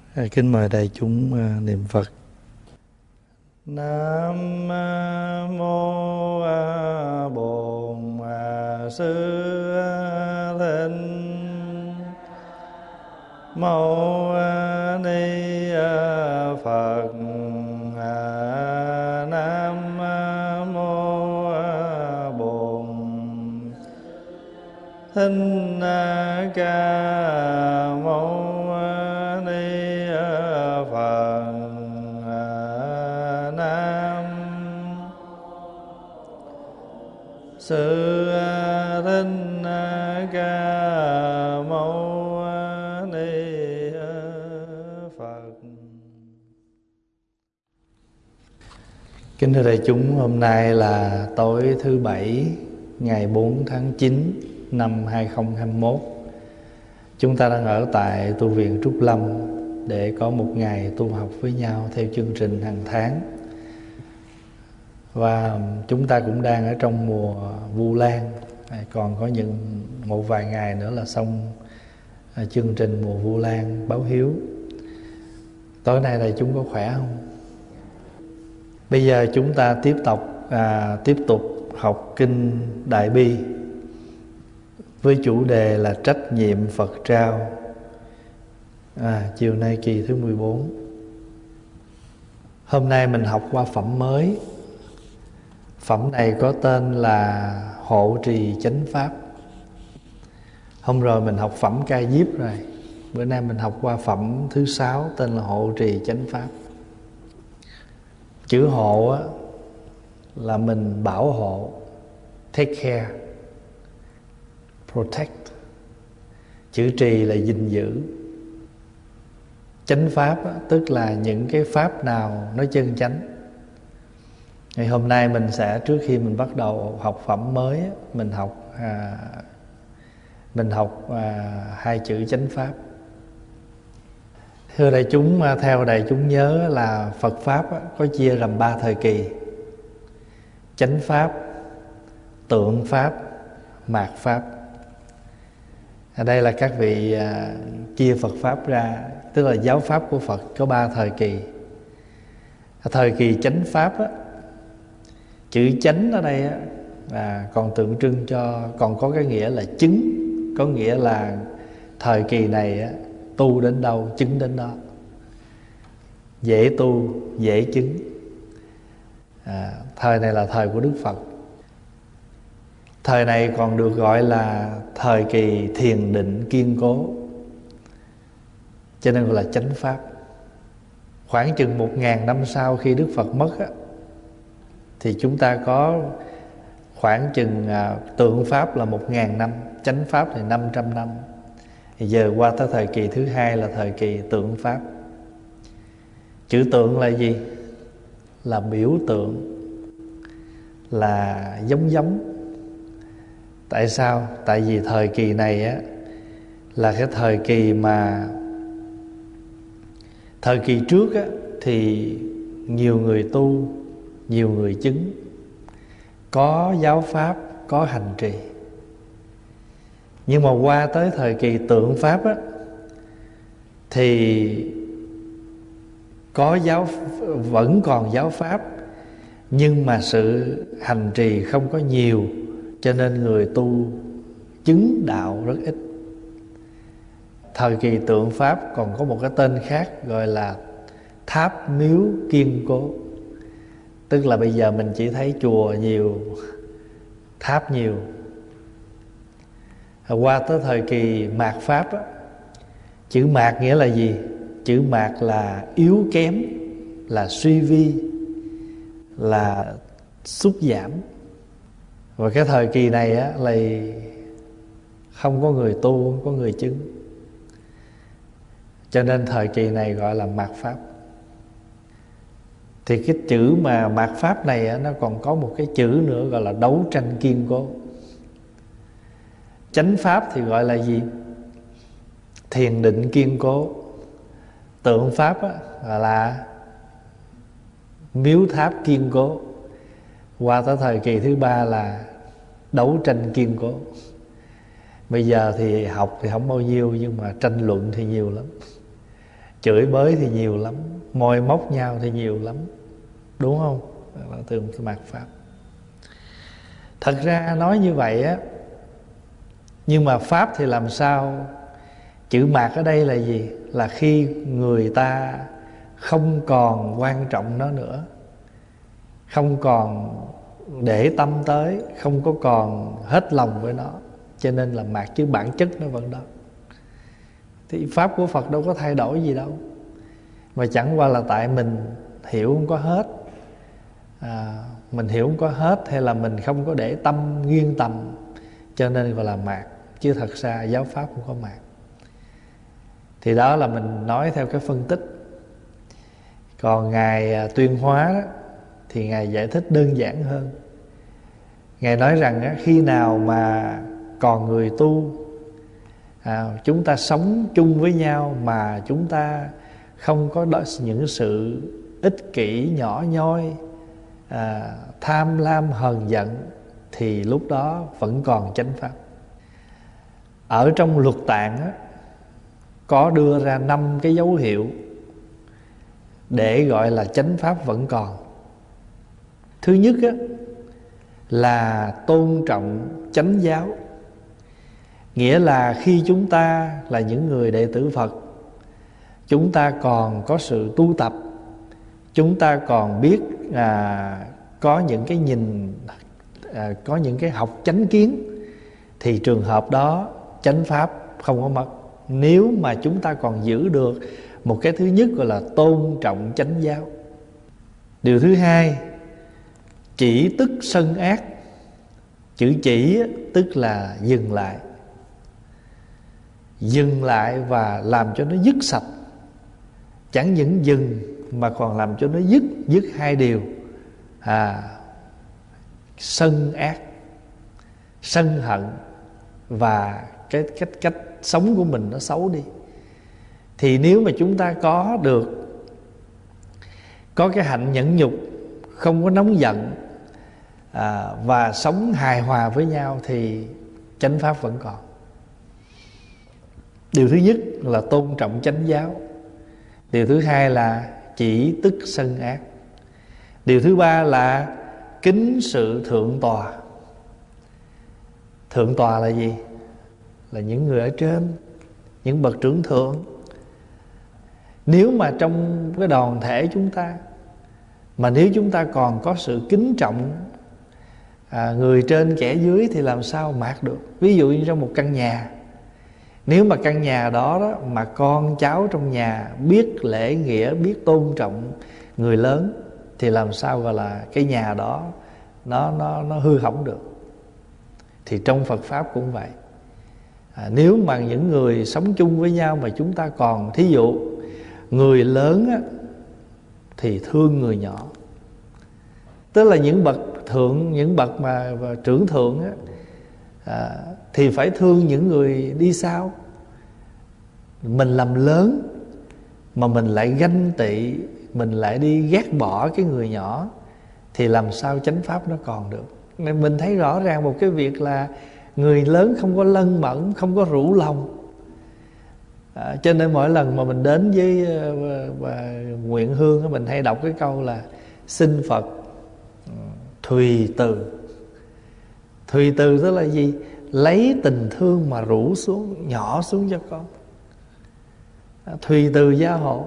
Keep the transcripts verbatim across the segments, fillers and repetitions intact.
Kính mời đại chúng niệm Phật. Nam mô Bổn Sư Thích Mâu Ni Phật. Nam mô Bổn Thích Ca Mâu Sư Thích Ca Mâu Ni Phật. Kính thưa đại chúng, hôm nay là tối thứ Bảy, ngày bốn tháng chín năm hai nghìn không trăm hai mươi mốt. Chúng ta đang ở tại tu viện Trúc Lâm để có một ngày tu học với nhau theo chương trình hàng tháng. Và chúng ta cũng đang ở trong mùa Vu Lan, còn có những một vài ngày nữa là xong chương trình mùa Vu Lan báo hiếu. Tối nay đại chúng có khỏe không? Bây giờ chúng ta tiếp tục à, tiếp tục học kinh Đại Bi với chủ đề là trách nhiệm Phật trao. À, chiều nay kỳ thứ mười bốn. Hôm nay mình học qua phẩm mới. Phẩm này có tên là Hộ Trì Chánh Pháp. Hôm rồi mình học phẩm Ca Diếp rồi. Bữa nay mình học qua phẩm thứ sáu tên là Hộ Trì Chánh Pháp. Chữ hộ á, là mình bảo hộ, take care, protect. Chữ trì là gìn giữ. Chánh Pháp á, tức là những cái Pháp nào nó chân chánh. Ngày hôm nay mình sẽ, trước khi mình bắt đầu học phẩm mới, mình học à, mình học à, hai chữ chánh pháp. Thưa đại chúng, theo đại chúng nhớ là Phật pháp có chia làm ba thời kỳ: chánh pháp, tượng pháp, mạt pháp. Ở đây là các vị à, chia Phật pháp ra, tức là giáo pháp của Phật có ba thời kỳ. Thời kỳ chánh pháp á, chữ chánh ở đây á, à, còn tượng trưng cho, còn có cái nghĩa là chứng, có nghĩa là thời kỳ này á, tu đến đâu chứng đến đó, dễ tu dễ chứng. À, thời này là thời của Đức Phật. Thời này còn được gọi là thời kỳ thiền định kiên cố, cho nên gọi là chánh pháp. Khoảng chừng một ngàn năm sau khi Đức Phật mất á, thì chúng ta có khoảng chừng à, tượng pháp là một ngàn năm, chánh pháp thì năm trăm năm. Thì giờ qua tới thời kỳ thứ hai là thời kỳ tượng pháp. Chữ tượng là gì? Là biểu tượng, là giống giống. Tại sao? Tại vì thời kỳ này á, là cái thời kỳ mà thời kỳ trước á, thì nhiều người tu, nhiều người chứng, có giáo pháp, có hành trì. Nhưng mà qua tới thời kỳ tượng pháp á, thì có giáo, vẫn còn giáo pháp, nhưng mà sự hành trì không có nhiều, cho nên người tu chứng đạo rất ít. Thời kỳ tượng pháp còn có một cái tên khác gọi là tháp miếu kiên cố. Tức là bây giờ mình chỉ thấy chùa nhiều, tháp nhiều. Qua tới thời kỳ mạt pháp á, chữ mạt nghĩa là gì? Chữ mạt là yếu kém, là suy vi, là sút giảm. Và cái thời kỳ này á, là không có người tu, không có người chứng, cho nên thời kỳ này gọi là mạt pháp. Thì cái chữ mà mạt pháp này á, nó còn có một cái chữ nữa gọi là đấu tranh kiên cố. Chánh pháp thì gọi là gì? Thiền định kiên cố. Tượng pháp á, gọi là miếu tháp kiên cố. Qua tới thời kỳ thứ ba là đấu tranh kiên cố. Bây giờ thì học thì không bao nhiêu, nhưng mà tranh luận thì nhiều lắm. chửi bới thì nhiều lắm, môi móc nhau thì nhiều lắm, đúng không? Đó là từ mạt pháp. Thật ra nói như vậy á, nhưng mà pháp thì làm sao? Chữ mạt ở đây là gì? Là khi người ta không còn quan trọng nó nữa, không còn để tâm tới, không có còn hết lòng với nó, cho nên là mạt, chứ bản chất nó vẫn đó. Thì pháp của Phật đâu có thay đổi gì đâu, mà chẳng qua là tại mình hiểu không có hết, à, mình hiểu không có hết, hay là mình không có để tâm nghiêng tầm, cho nên gọi là mạt. Chứ thật ra giáo pháp không có mạt. Thì đó là mình nói theo cái phân tích. Còn Ngài Tuyên Hóa đó, thì Ngài giải thích đơn giản hơn. Ngài nói rằng á, khi nào mà còn người tu, à, chúng ta sống chung với nhau mà chúng ta không có những sự ích kỷ, nhỏ nhoi, à, tham lam, hờn giận, thì lúc đó vẫn còn chánh pháp. Ở trong Luật Tạng á, có đưa ra năm cái dấu hiệu để gọi là chánh pháp vẫn còn. Thứ nhất á, là tôn trọng chánh giáo. Nghĩa là khi chúng ta là những người đệ tử Phật, chúng ta còn có sự tu tập, chúng ta còn biết à, có những cái nhìn, à, có những cái học chánh kiến, thì trường hợp đó chánh pháp không có mất. Nếu mà chúng ta còn giữ được một cái thứ nhất gọi là tôn trọng chánh giáo. Điều thứ hai, chỉ tức sân ác. Chữ chỉ tức là dừng lại. Dừng lại và làm cho nó dứt sạch. Chẳng những dừng mà còn làm cho nó dứt. Dứt hai điều, à, sân ác, sân hận, và cái cách cách sống của mình nó xấu đi. Thì nếu mà chúng ta có được có cái hạnh nhẫn nhục, không có nóng giận, à, và sống hài hòa với nhau, thì chánh pháp vẫn còn. Điều thứ nhất là tôn trọng chánh giáo. Điều thứ hai là chỉ tức sân ác. Điều thứ ba là kính sự thượng tòa. Thượng tòa là gì? Là những người ở trên, những bậc trưởng thượng. Nếu mà trong cái đoàn thể chúng ta, mà nếu chúng ta còn có sự kính trọng à, người trên kẻ dưới, thì làm sao mạt được? Ví dụ như trong một căn nhà, nếu mà căn nhà đó, đó mà con cháu trong nhà biết lễ nghĩa, biết tôn trọng người lớn, thì làm sao gọi là cái nhà đó nó nó nó hư hỏng được? Thì trong Phật pháp cũng vậy. À, nếu mà những người sống chung với nhau mà chúng ta còn, thí dụ người lớn á, thì thương người nhỏ. Tức là những bậc thượng, những bậc mà, mà trưởng thượng á, à, thì phải thương những người đi sau. Mình làm lớn mà mình lại ganh tị, mình lại đi ghét bỏ cái người nhỏ, thì làm sao chánh pháp nó còn được? Nên mình thấy rõ ràng một cái việc là người lớn không có lân mẫn, không có rủ lòng. À, cho nên mỗi lần mà mình đến với uh, uh, nguyện hương, mình hay đọc cái câu là xin Phật thùy từ. Thùy từ tức là gì? Lấy tình thương mà rủ xuống, nhỏ xuống cho con. À, thùy từ gia hộ.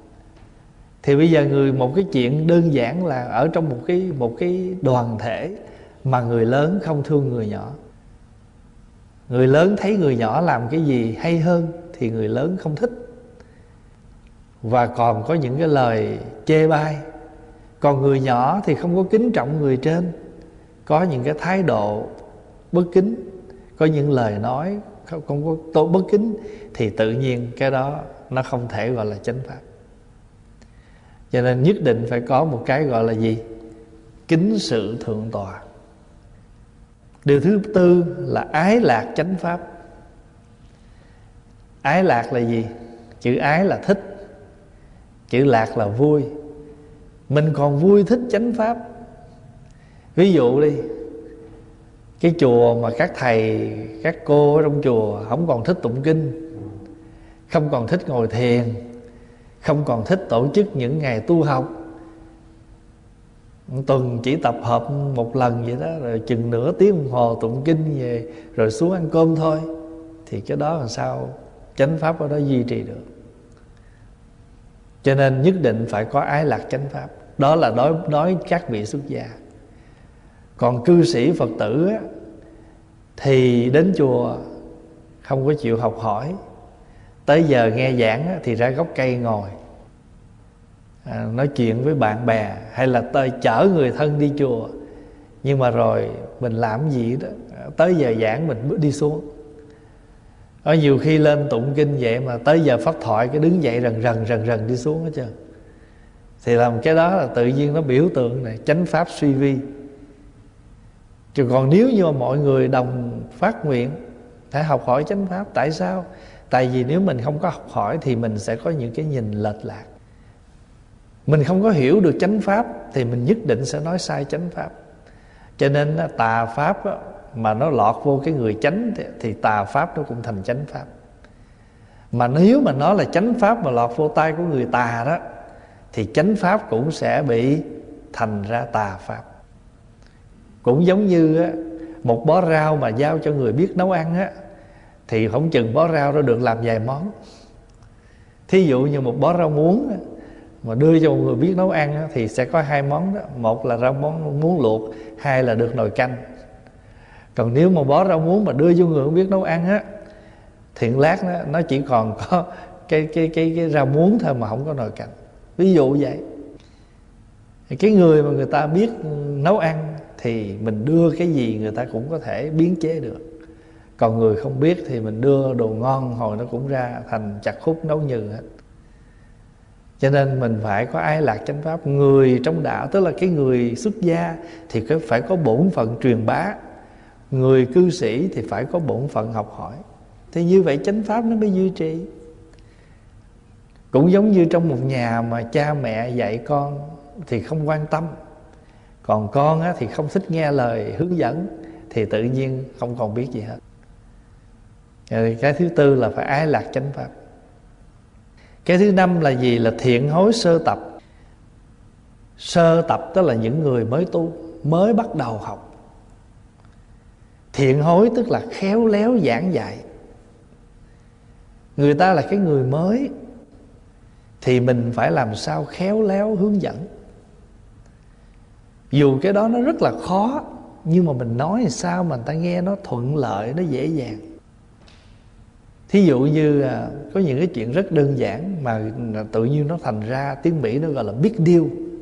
Thì bây giờ người một cái chuyện đơn giản là ở trong một cái một cái đoàn thể mà người lớn không thương người nhỏ. Người lớn thấy người nhỏ làm cái gì hay hơn thì người lớn không thích, và còn có những cái lời chê bai. Còn người nhỏ thì không có kính trọng người trên, có những cái thái độ bất kính, có những lời nói không, không có tốt bất kính, thì tự nhiên cái đó nó không thể gọi là chánh pháp. Cho nên nhất định phải có một cái gọi là gì? Kính sự thượng tòa. Điều thứ tư là ái lạc chánh pháp. Ái lạc là gì? Chữ ái là thích, chữ lạc là vui. Mình còn vui thích chánh pháp. Ví dụ đi, cái chùa mà các thầy, các cô ở trong chùa không còn thích tụng kinh, không còn thích ngồi thiền, không còn thích tổ chức những ngày tu học, tuần chỉ tập hợp một lần vậy đó, rồi chừng nửa tiếng đồng hồ tụng kinh về rồi xuống ăn cơm thôi, thì cái đó làm sao chánh pháp ở đó duy trì được. Cho nên nhất định phải có ái lạc chánh pháp. Đó là đối, đối các vị xuất gia. Còn cư sĩ Phật tử á, thì đến chùa không có chịu học hỏi, tới giờ nghe giảng á, thì ra gốc cây ngồi à, nói chuyện với bạn bè, hay là tới chở người thân đi chùa. Nhưng mà rồi mình làm gì đó, tới giờ giảng mình đi xuống. Có nhiều khi lên tụng kinh vậy mà tới giờ pháp thoại cái đứng dậy rần rần rần rần đi xuống hết trơn. Thì làm cái đó là tự nhiên nó biểu tượng này chánh pháp suy vi. Chứ còn nếu như mà mọi người đồng phát nguyện phải học hỏi chánh pháp, tại sao? Tại vì nếu mình không có học hỏi thì mình sẽ có những cái nhìn lệch lạc. Mình không có hiểu được chánh pháp thì mình nhất định sẽ nói sai chánh pháp. Cho nên tà pháp mà nó lọt vô cái người chánh thì tà pháp nó cũng thành chánh pháp. Mà nếu mà nó là chánh pháp mà lọt vô tay của người tà đó, thì chánh pháp cũng sẽ bị thành ra tà pháp. Cũng giống như một bó rau mà giao cho người biết nấu ăn á, thì không chừng bó rau đó được làm vài món. Thí dụ như một bó rau muống mà đưa cho một người biết nấu ăn á, thì sẽ có hai món đó. Một là rau món muống luộc, hai là được nồi canh. Còn nếu mà bó rau muống mà đưa cho người không biết nấu ăn á, thì lát nó, nó chỉ còn có cái, cái, cái, cái rau muống thôi mà không có nồi canh. Ví dụ vậy. Cái người mà người ta biết nấu ăn thì mình đưa cái gì người ta cũng có thể biến chế được. Còn người không biết thì mình đưa đồ ngon hồi nó cũng ra thành chặt khúc nấu nhừ hết. Cho nên mình phải có ái lạc chánh pháp. Người trong đạo, tức là cái người xuất gia thì phải có bổn phận truyền bá. Người cư sĩ thì phải có bổn phận học hỏi. Thì như vậy chánh pháp nó mới duy trì. Cũng giống như trong một nhà mà cha mẹ dạy con thì không quan tâm, còn con á, thì không thích nghe lời hướng dẫn, thì tự nhiên không còn biết gì hết. Rồi cái thứ tư là phải ái lạc chánh pháp. Cái thứ năm là gì? Là thiện hối sơ tập. Sơ tập tức là những người mới tu, mới bắt đầu học. Thiện hối tức là khéo léo giảng dạy. Người ta là cái người mới thì mình phải làm sao khéo léo hướng dẫn. Dù cái đó nó rất là khó, nhưng mà mình nói làm sao mà người ta nghe nó thuận lợi, nó dễ dàng. Thí dụ như à, có những cái chuyện rất đơn giản mà tự nhiên nó thành ra, tiếng Mỹ nó gọi là big deal.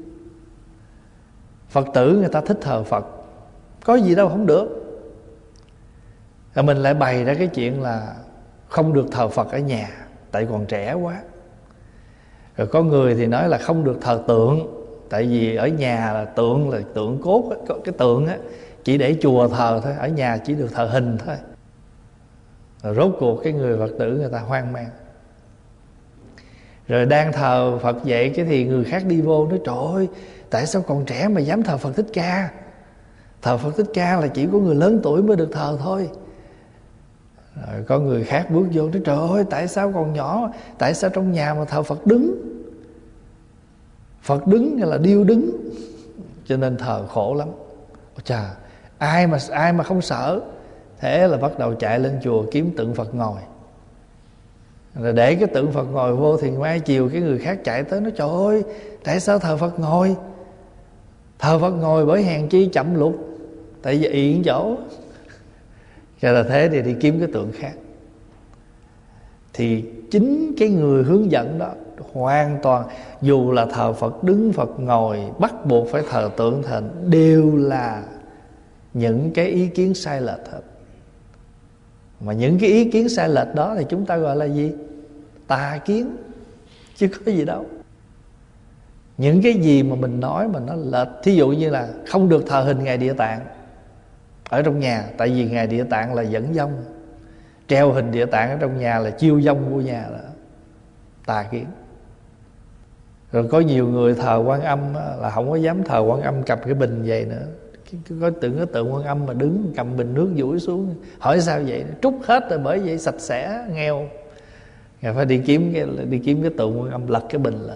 Phật tử người ta thích thờ Phật, có gì đâu không được. Rồi mình lại bày ra cái chuyện là không được thờ Phật ở nhà, tại còn trẻ quá. Rồi có người thì nói là không được thờ tượng, tại vì ở nhà là tượng là tượng cốt á, cái tượng á chỉ để chùa thờ thôi, ở nhà chỉ được thờ hình thôi. Rồi rốt cuộc cái người Phật tử người ta hoang mang. Rồi đang thờ Phật vậy, cái thì người khác đi vô nói trời ơi, tại sao còn trẻ mà dám thờ Phật Thích Ca? Thờ Phật Thích Ca là chỉ có người lớn tuổi mới được thờ thôi. Rồi có người khác bước vô nói trời ơi, tại sao còn nhỏ, tại sao trong nhà mà thờ Phật đứng? Phật đứng là điêu đứng, cho nên thờ khổ lắm. Ôi chà, ai mà ai mà không sợ. Thế là bắt đầu chạy lên chùa kiếm tượng Phật ngồi. Rồi để cái tượng Phật ngồi vô thì mai chiều cái người khác chạy tới nói trời ơi, tại sao thờ Phật ngồi? Thờ Phật ngồi bởi hèn chi chậm lụt, tại vì ị chỗ. Cho là thế thì đi kiếm cái tượng khác. Thì chính cái người hướng dẫn đó hoàn toàn, dù là thờ Phật đứng Phật ngồi, bắt buộc phải thờ tượng thần, đều là những cái ý kiến sai lệch hết. Mà những cái ý kiến sai lệch đó thì chúng ta gọi là gì? Tà kiến, chứ có gì đâu. Những cái gì mà mình nói mà nó lệch, thí dụ như là không được thờ hình Ngài Địa Tạng ở trong nhà, tại vì Ngài Địa Tạng là dẫn dông. Treo hình Địa Tạng ở trong nhà là chiêu dông của nhà, là tà kiến. Rồi có nhiều người thờ Quan Âm là không có dám thờ Quan Âm cầm cái bình vậy nữa. Có tưởng cái tượng Quan Âm mà đứng cầm bình nước dũi xuống, hỏi sao vậy? Trút hết rồi, bởi vậy sạch sẽ nghèo. Ngài phải đi kiếm cái đi kiếm cái tượng Quan Âm, lật cái bình lên.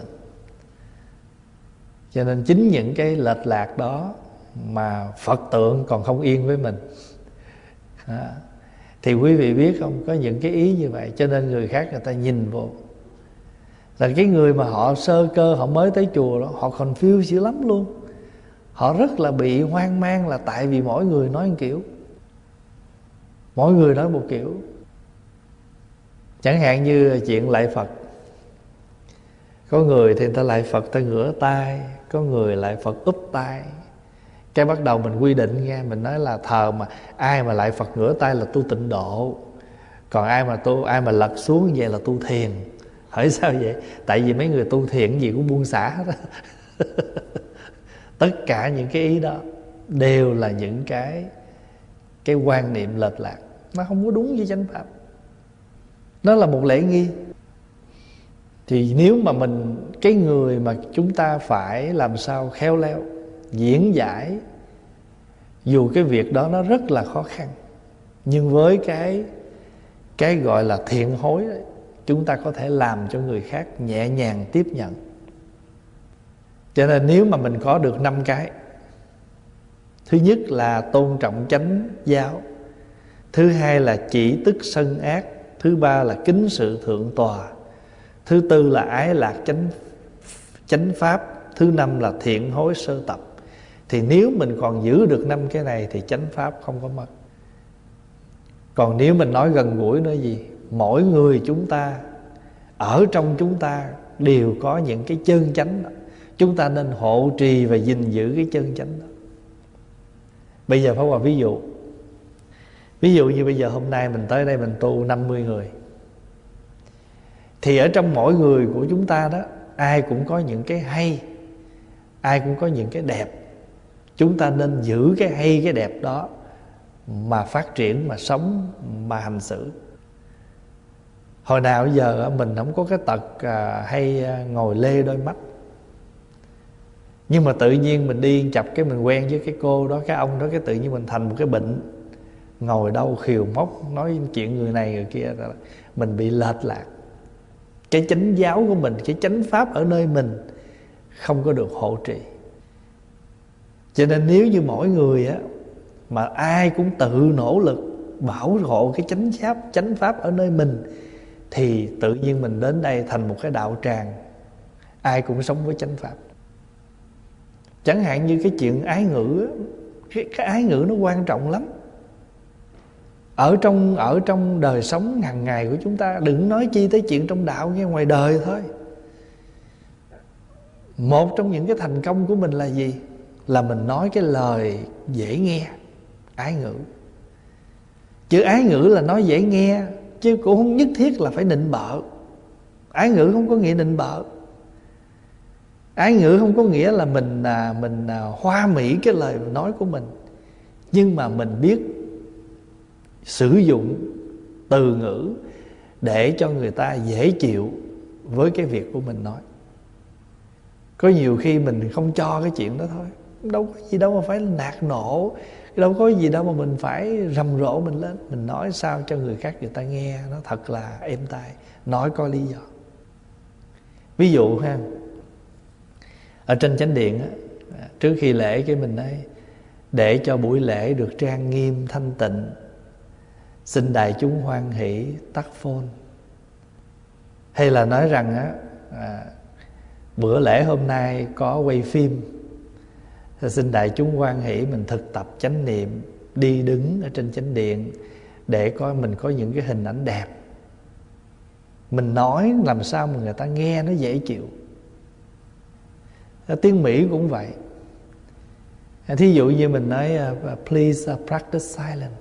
Cho nên chính những cái lệch lạc đó mà Phật tượng còn không yên với mình. À, thì quý vị biết không, có những cái ý như vậy, cho nên người khác người ta nhìn vô. Là cái người mà họ sơ cơ, họ mới tới chùa đó, họ confuse dữ lắm luôn. Họ rất là bị hoang mang, là tại vì mỗi người nói một kiểu, mỗi người nói một kiểu. Chẳng hạn như chuyện lạy Phật, có người thì người ta lạy Phật ta ngửa tay, có người lạy Phật úp tay. Cái bắt đầu mình quy định nha, mình nói là thờ mà ai mà lạy Phật ngửa tay là tu tịnh độ, còn ai mà tu ai mà lật xuống vậy là tu thiền. Hỏi sao vậy? Tại vì mấy người tu thiền gì cũng buông xả hết. Tất cả những cái ý đó đều là những cái cái quan niệm lệch lạc, nó không có đúng với chánh pháp. Nó là một lễ nghi. Thì nếu mà mình, cái người mà chúng ta phải làm sao khéo léo diễn giải, dù cái việc đó nó rất là khó khăn, nhưng với cái cái gọi là thiện hối đấy, chúng ta có thể làm cho người khác nhẹ nhàng tiếp nhận. Cho nên nếu mà mình có được năm cái, thứ nhất là tôn trọng chánh giáo, thứ hai là chỉ tức sân ác, thứ ba là kính sự thượng tòa, thứ tư là ái lạc chánh chánh pháp, thứ năm là thiện hối sơ tập, thì nếu mình còn giữ được năm cái này thì chánh pháp không có mất. Còn nếu mình nói gần gũi nữa gì, mỗi người chúng ta, ở trong chúng ta đều có những cái chân chánh đó. Chúng ta nên hộ trì và gìn giữ cái chân chánh đó. Bây giờ Pháp Hòa ví dụ, ví dụ như bây giờ hôm nay mình tới đây mình tu năm mươi người, thì ở trong mỗi người của chúng ta đó, ai cũng có những cái hay, ai cũng có những cái đẹp. Chúng ta nên giữ cái hay cái đẹp đó mà phát triển, mà sống, mà hành xử. Hồi nào giờ mình không có cái tật à, hay ngồi lê đôi mắt, nhưng mà tự nhiên mình đi chập cái mình quen với cái cô đó, cái ông đó, cái tự nhiên mình thành một cái bệnh. Ngồi đâu khiều móc nói chuyện người này người kia, mình bị lệch lạc. Cái chánh giáo của mình, cái chánh pháp ở nơi mình không có được hộ trì. Cho nên nếu như mỗi người á mà ai cũng tự nỗ lực bảo hộ cái chánh pháp, chánh pháp ở nơi mình, thì tự nhiên mình đến đây thành một cái đạo tràng, ai cũng sống với chánh pháp. Chẳng hạn như cái chuyện ái ngữ, cái, cái ái ngữ nó quan trọng lắm. Ở trong ở trong đời sống hàng ngày của chúng ta, đừng nói chi tới chuyện trong đạo, nghe ngoài đời thôi. Một trong những cái thành công của mình là gì? Là mình nói cái lời dễ nghe, ái ngữ. Chữ ái ngữ là nói dễ nghe, chứ cũng không nhất thiết là phải nịnh bợ. Ái ngữ không có nghĩa nịnh bợ. Ái ngữ không có nghĩa là mình à, mình à, hoa mỹ cái lời nói của mình, nhưng mà mình biết sử dụng từ ngữ để cho người ta dễ chịu với cái việc của mình nói. Có nhiều khi mình không cho cái chuyện đó thôi, đâu có gì đâu mà phải nạt nộ, đâu có gì đâu mà mình phải rầm rộ mình lên. Mình nói sao cho người khác người ta nghe nó thật là êm tai, nói có lý do. Ví dụ ha, ở trên chánh điện á, trước khi lễ cái mình nói, để cho buổi lễ được trang nghiêm thanh tịnh, xin đại chúng hoan hỷ tắt phone. Hay là nói rằng á, à, bữa lễ hôm nay có quay phim, xin đại chúng hoan hỷ mình thực tập chánh niệm, đi đứng ở trên chánh điện để coi mình có những cái hình ảnh đẹp. Mình nói làm sao mà người ta nghe nó dễ chịu. Tiếng Mỹ cũng vậy. Thí dụ như mình nói please practice silence,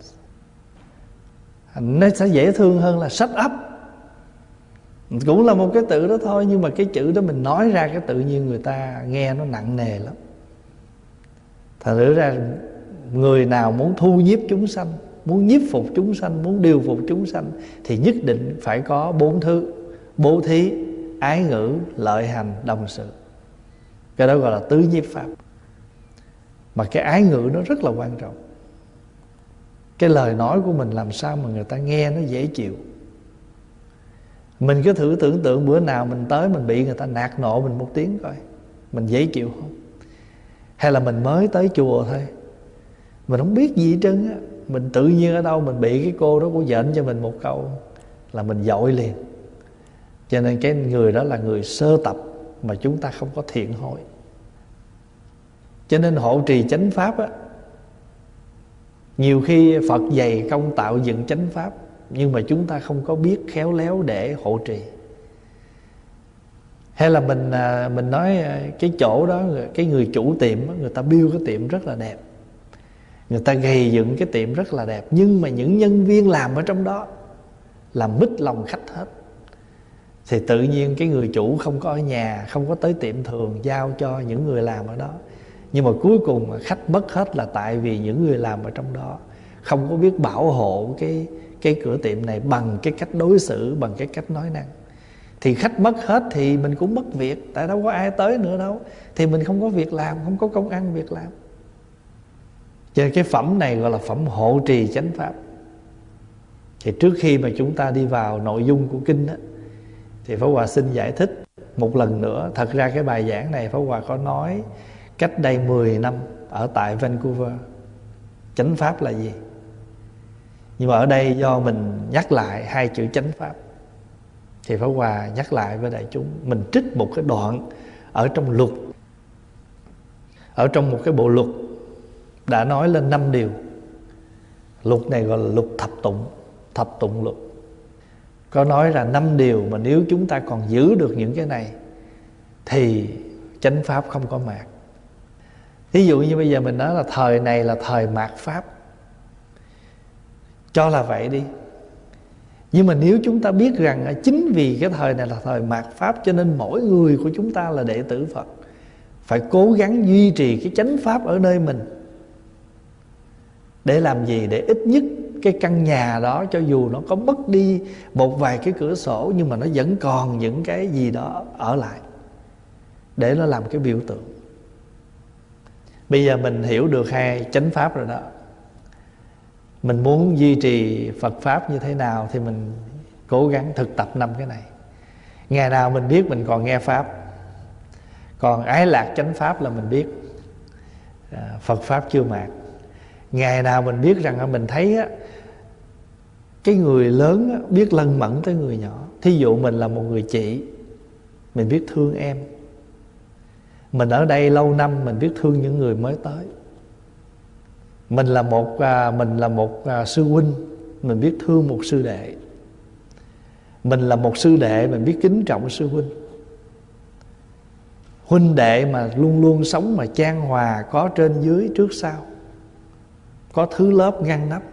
nó sẽ dễ thương hơn là shut up. Cũng là một cái từ đó thôi, nhưng mà cái chữ đó mình nói ra cái tự nhiên người ta nghe nó nặng nề lắm. Thật sự ra người nào muốn thu nhiếp chúng sanh, muốn nhiếp phục chúng sanh, muốn điều phục chúng sanh, thì nhất định phải có bốn thứ: bố thí, ái ngữ, lợi hành, đồng sự. Cái đó gọi là tứ nhiếp pháp. Mà cái ái ngữ nó rất là quan trọng. Cái lời nói của mình làm sao mà người ta nghe nó dễ chịu. Mình cứ thử tưởng tượng bữa nào mình tới mình bị người ta nạt nộ mình một tiếng coi, mình dễ chịu không? Hay là mình mới tới chùa thôi, mình không biết gì hết trơn á, mình tự nhiên ở đâu mình bị cái cô đó, cô dện cho mình một câu là mình dội liền. Cho nên cái người đó là người sơ tập mà chúng ta không có thiện hội. Cho nên hộ trì chánh pháp á, nhiều khi Phật dày công tạo dựng chánh pháp, nhưng mà chúng ta không có biết khéo léo để hộ trì. Hay là mình mình nói cái chỗ đó, cái người chủ tiệm đó, người ta build cái tiệm rất là đẹp, người ta gầy dựng cái tiệm rất là đẹp, nhưng mà những nhân viên làm ở trong đó làm mít lòng khách hết. Thì tự nhiên cái người chủ không có ở nhà, không có tới tiệm thường, giao cho những người làm ở đó. Nhưng mà cuối cùng khách mất hết là tại vì những người làm ở trong đó không có biết bảo hộ cái, cái cửa tiệm này bằng cái cách đối xử, bằng cái cách nói năng. Thì khách mất hết thì mình cũng mất việc, tại đâu có ai tới nữa đâu. Thì mình không có việc làm, không có công ăn việc làm. Cho nên cái phẩm này gọi là phẩm hộ trì chánh pháp. Thì trước khi mà chúng ta đi vào nội dung của kinh đó, thì Pháp Hòa xin giải thích một lần nữa. Thật ra cái bài giảng này Pháp Hòa có nói cách đây mười năm ở tại Vancouver, chánh pháp là gì. Nhưng mà ở đây do mình nhắc lại hai chữ chánh pháp, thì Pháp Hòa nhắc lại với đại chúng. Mình trích một cái đoạn ở trong luật, ở trong một cái bộ luật đã nói lên năm điều. Luật này gọi là luật thập tụng, thập tụng luật. Có nói là năm điều mà nếu chúng ta còn giữ được những cái này thì chánh pháp không có mạt. Ví dụ như bây giờ mình nói là thời này là thời mạt pháp, cho là vậy đi. Nhưng mà nếu chúng ta biết rằng chính vì cái thời này là thời mạt pháp, cho nên mỗi người của chúng ta là đệ tử Phật phải cố gắng duy trì cái chánh pháp ở nơi mình. Để làm gì? Để ít nhất cái căn nhà đó, cho dù nó có mất đi một vài cái cửa sổ, nhưng mà nó vẫn còn những cái gì đó ở lại, để nó làm cái biểu tượng. Bây giờ mình hiểu được hai chánh pháp rồi đó. Mình muốn duy trì Phật pháp như thế nào thì mình cố gắng thực tập năm cái này. Ngày nào mình biết mình còn nghe pháp. Còn ái lạc chánh pháp là mình biết Phật pháp chưa mạt. Ngày nào mình biết rằng mình thấy á, cái người lớn á, biết lân mẫn tới người nhỏ. Thí dụ mình là một người chị, mình biết thương em. Mình ở đây lâu năm, mình biết thương những người mới tới. Mình là một à, mình là một à, sư huynh, mình biết thương một sư đệ. Mình là một sư đệ, mình biết kính trọng sư huynh. Huynh đệ mà luôn luôn sống mà chan hòa, có trên dưới trước sau, có thứ lớp ngăn nắp,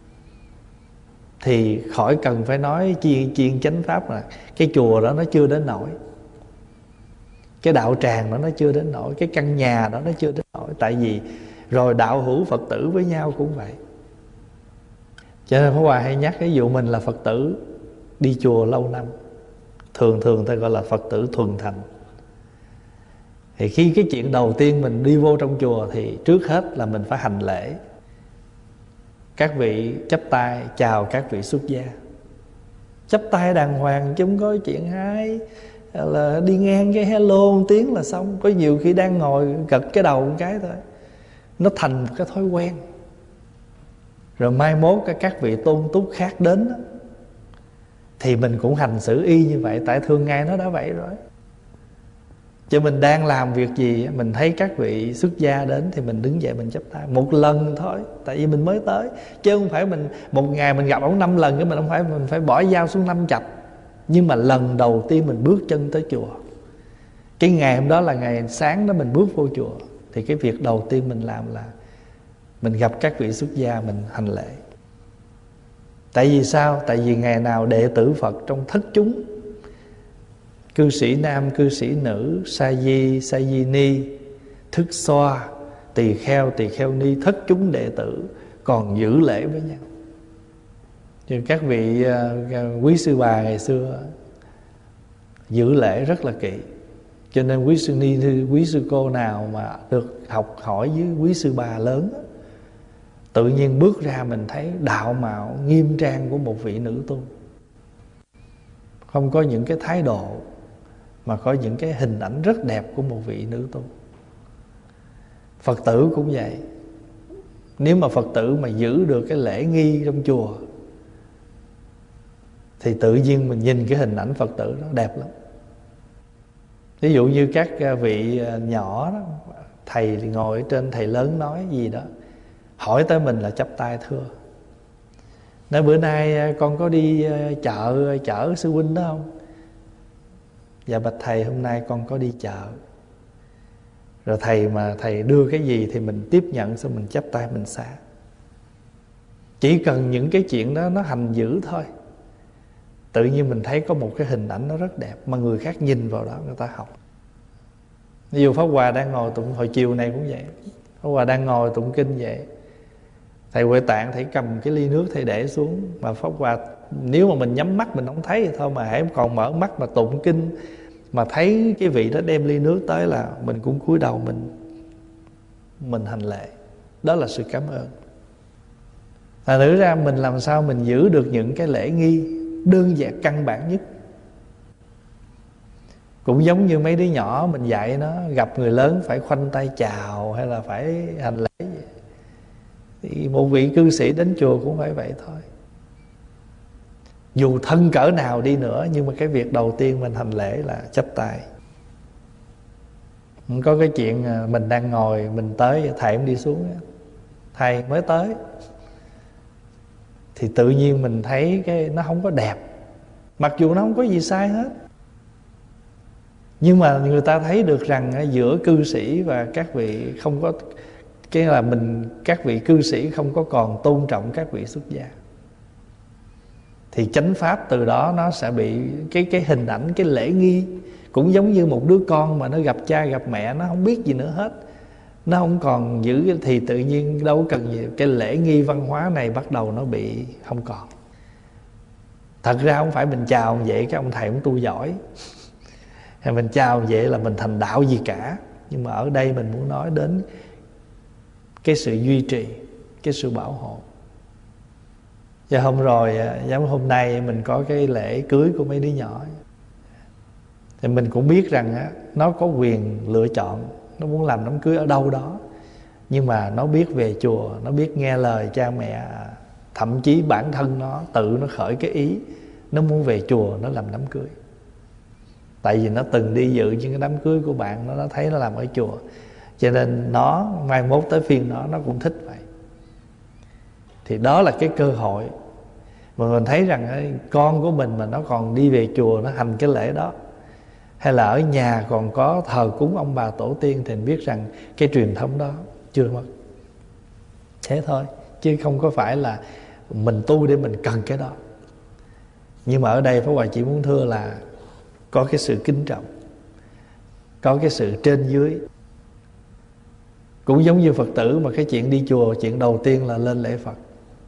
thì khỏi cần phải nói chiên chiên chánh pháp là cái chùa đó nó chưa đến nỗi, cái đạo tràng đó nó chưa đến nỗi, cái căn nhà đó nó chưa đến nỗi. Tại vì rồi đạo hữu Phật tử với nhau cũng vậy. Cho nên Pháp Hòa hay nhắc ví dụ mình là Phật tử đi chùa lâu năm, thường thường ta gọi là Phật tử thuần thành. Thì khi cái chuyện đầu tiên mình đi vô trong chùa thì trước hết là mình phải hành lễ. Các vị chắp tay chào các vị xuất gia, chắp tay đàng hoàng chứ không có chuyện hay là đi ngang cái hello một tiếng là xong. Có nhiều khi đang ngồi gật cái đầu một cái thôi, nó thành một cái thói quen. Rồi mai mốt các vị tôn túc khác đến đó, thì mình cũng hành xử y như vậy. Tại thường ngày nó đã vậy rồi. Chứ mình đang làm việc gì, mình thấy các vị xuất gia đến thì mình đứng dậy mình chắp tay một lần thôi. Tại vì mình mới tới, chứ không phải mình một ngày mình gặp ông năm lần, cái mình không phải mình phải bỏ dao xuống năm chập. Nhưng mà lần đầu tiên mình bước chân tới chùa, cái ngày hôm đó là ngày sáng đó mình bước vô chùa, thì cái việc đầu tiên mình làm là mình gặp các vị xuất gia, mình hành lễ. Tại vì sao? Tại vì ngày nào đệ tử Phật trong thất chúng, cư sĩ nam, cư sĩ nữ, sa di, sa di ni, thức xoa, tỳ kheo, tỳ kheo ni, thất chúng đệ tử còn giữ lễ với nhau. Chứ các vị uh, quý sư bà ngày xưa giữ lễ rất là kỹ. Cho nên quý sư ni, quý sư cô nào mà được học hỏi với quý sư bà lớn, tự nhiên bước ra mình thấy đạo mạo nghiêm trang của một vị nữ tu. không có những cái thái độ, mà có những cái hình ảnh rất đẹp của một vị nữ tu. Phật tử cũng vậy. Nếu mà Phật tử mà giữ được cái lễ nghi trong chùa thì tự nhiên mình nhìn cái hình ảnh Phật tử nó đẹp lắm. Ví dụ như các vị nhỏ đó, thầy thì ngồi ở trên, thầy lớn nói gì đó, hỏi tới mình là chắp tay thưa. Nói bữa nay con có đi chợ chở sư huynh đó không? Dạ bạch thầy, hôm nay con có đi chợ. Rồi thầy mà thầy đưa cái gì thì mình tiếp nhận, xong mình chắp tay mình xá. Chỉ cần những cái chuyện đó nó hành giữ thôi, tự nhiên mình thấy có một cái hình ảnh nó rất đẹp, mà người khác nhìn vào đó người ta học. Ví dụ Pháp Hòa đang ngồi tụng, hồi chiều này cũng vậy, Pháp Hòa đang ngồi tụng kinh vậy, thầy Huệ Tạng thầy cầm cái ly nước thầy để xuống, mà Pháp Hòa nếu mà mình nhắm mắt mình không thấy thì thôi, mà hãy còn mở mắt mà tụng kinh mà thấy cái vị đó đem ly nước tới là mình cũng cúi đầu mình mình hành lễ. Đó là sự cảm ơn. Thành thử ra mình làm sao mình giữ được những cái lễ nghi đơn giản căn bản nhất. Cũng giống như mấy đứa nhỏ mình dạy nó gặp người lớn phải khoanh tay chào hay là phải hành lễ vậy. Thì một vị cư sĩ đến chùa cũng phải vậy thôi. Dù thân cỡ nào đi nữa, nhưng mà cái việc đầu tiên mình hành lễ là chắp tay. Có cái chuyện mình đang ngồi, mình tới, thầy cũng đi xuống, thầy mới tới, thì tự nhiên mình thấy cái nó không có đẹp, mặc dù nó không có gì sai hết. Nhưng mà người ta thấy được rằng giữa cư sĩ và các vị không có cái là mình, các vị cư sĩ không có còn tôn trọng các vị xuất gia, thì chánh pháp từ đó nó sẽ bị cái cái hình ảnh, cái lễ nghi. Cũng giống như một đứa con mà nó gặp cha gặp mẹ, nó không biết gì nữa hết, nó không còn giữ, thì tự nhiên đâu có cần gì. Cái lễ nghi văn hóa này bắt đầu nó bị không còn. Thật ra không phải mình chào vậy cái ông thầy ông tu giỏi, hay mình chào vậy là mình thành đạo gì cả. Nhưng mà ở đây mình muốn nói đến cái sự duy trì, cái sự bảo hộ. Và hôm rồi, giống hôm nay mình có cái lễ cưới của mấy đứa nhỏ, thì mình cũng biết rằng á, nó có quyền lựa chọn nó muốn làm đám cưới ở đâu đó. Nhưng mà nó biết về chùa, nó biết nghe lời cha mẹ. Thậm chí bản thân nó tự nó khởi cái ý nó muốn về chùa nó làm đám cưới. Tại vì nó từng đi dự những cái đám cưới của bạn nó, nó thấy nó làm ở chùa, cho nên nó mai mốt tới phiên nó nó cũng thích vậy. Thì đó là cái cơ hội mà mình thấy rằng con của mình mà nó còn đi về chùa, nó hành cái lễ đó, hay là ở nhà còn có thờ cúng ông bà tổ tiên, thì mình biết rằng cái truyền thống đó chưa mất. Thế thôi, chứ không có phải là mình tu để mình cần cái đó. Nhưng mà ở đây Pháp Hòa chỉ muốn thưa là có cái sự kính trọng, có cái sự trên dưới. Cũng giống như Phật tử mà cái chuyện đi chùa, chuyện đầu tiên là lên lễ Phật.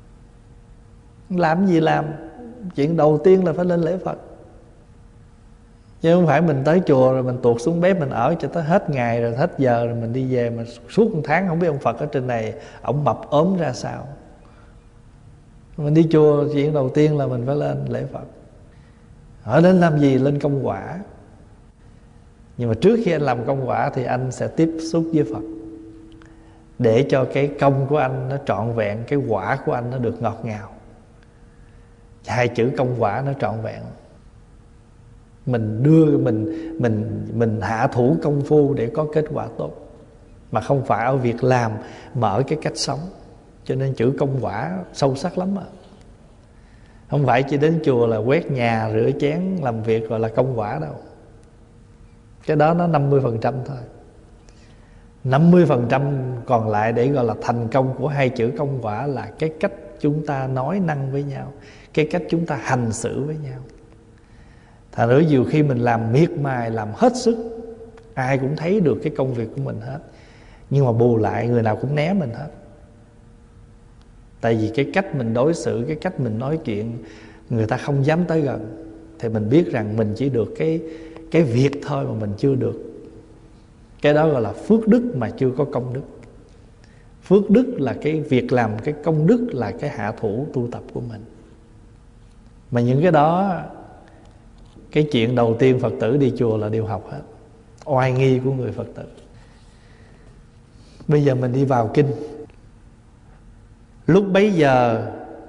Làm gì làm, chuyện đầu tiên là phải lên lễ Phật. Chứ không phải mình tới chùa rồi mình tuột xuống bếp mình ở cho tới hết ngày rồi hết giờ rồi mình đi về, mà suốt một tháng không biết ông Phật ở trên này ổng mập ốm ra sao. Mình đi chùa chuyện đầu tiên là mình phải lên lễ Phật. Ở đến làm gì? Lên công quả. Nhưng mà trước khi anh làm công quả thì anh sẽ tiếp xúc với Phật, để cho cái công của anh nó trọn vẹn, cái quả của anh nó được ngọt ngào. Hai chữ công quả nó trọn vẹn. Mình đưa mình mình mình hạ thủ công phu để có kết quả tốt, mà không phải ở việc làm mà ở cái cách sống. Cho nên chữ công quả sâu sắc lắm à. Không phải chỉ đến chùa là quét nhà, rửa chén, làm việc gọi là công quả đâu. Cái đó nó năm mươi phần trăm thôi. năm mươi phần trăm còn lại để gọi là thành công của hai chữ công quả là cái cách chúng ta nói năng với nhau, cái cách chúng ta hành xử với nhau. Thành ra nhiều khi mình làm miệt mài, làm hết sức, ai cũng thấy được cái công việc của mình hết, nhưng mà bù lại người nào cũng né mình hết. Tại vì cái cách mình đối xử, cái cách mình nói chuyện, người ta không dám tới gần. Thì mình biết rằng mình chỉ được cái, cái việc thôi mà mình chưa được. Cái đó gọi là phước đức mà chưa có công đức. Phước đức là cái việc làm, cái công đức là cái hạ thủ tu tập của mình. Mà những cái đó Cái chuyện đầu tiên Phật tử đi chùa là đều học hết, oai nghi của người Phật tử. Bây giờ mình đi vào kinh. Lúc bấy giờ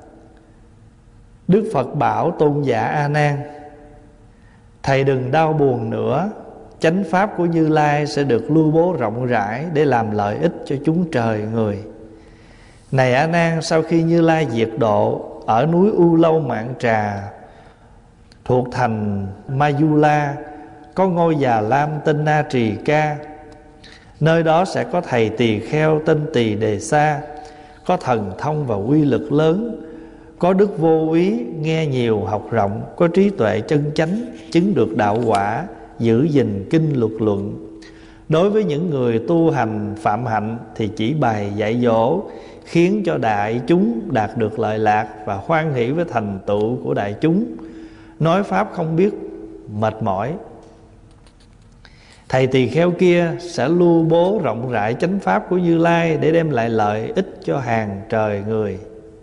Đức Phật bảo tôn giả A Nan: thầy đừng đau buồn nữa, chánh pháp của Như Lai sẽ được lưu bố rộng rãi để làm lợi ích cho chúng trời người. Này A Nan, sau khi Như Lai diệt độ ở núi U Lâu Mạn Trà thuộc thành Mayula, có ngôi Già Lam tên Na Trì Ca. Nơi đó sẽ có thầy tỳ kheo tên Tỳ Đề Sa, có thần thông và uy lực lớn, có đức vô úy, nghe nhiều học rộng, có trí tuệ chân chánh, chứng được đạo quả, giữ gìn kinh luật luận. Đối với những người tu hành phạm hạnh thì chỉ bày dạy dỗ, khiến cho đại chúng đạt được lợi lạc và hoan hỷ với thành tựu của đại chúng. Nói pháp không biết mệt mỏi. Thầy tỳ kheo kia sẽ lưu bố rộng rãi chánh pháp của Như Lai để đem lại lợi ích cho hàng trời người.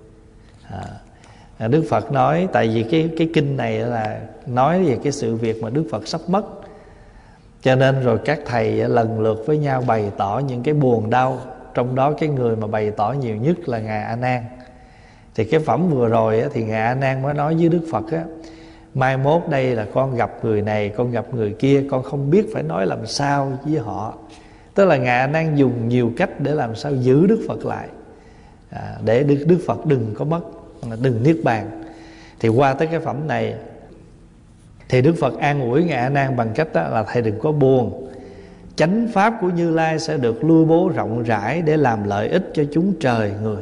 à, Đức Phật nói, tại vì cái, cái kinh này là nói về cái sự việc mà Đức Phật sắp mất, cho nên rồi các thầy lần lượt với nhau bày tỏ những cái buồn đau. Trong đó cái người mà bày tỏ nhiều nhất là Ngài A Nan. Thì cái phẩm vừa rồi thì Ngài A Nan mới nói với Đức Phật á: mai mốt đây là con gặp người này, con gặp người kia, con không biết phải nói làm sao với họ. Tức là Ngài A Nan dùng nhiều cách để làm sao giữ Đức Phật lại, à, để Đức, Đức Phật đừng có mất, đừng niết bàn. Thì qua tới cái phẩm này thì Đức Phật an ủi Ngài A Nan bằng cách đó là thầy đừng có buồn, chánh pháp của Như Lai sẽ được lưu bố rộng rãi để làm lợi ích cho chúng trời người.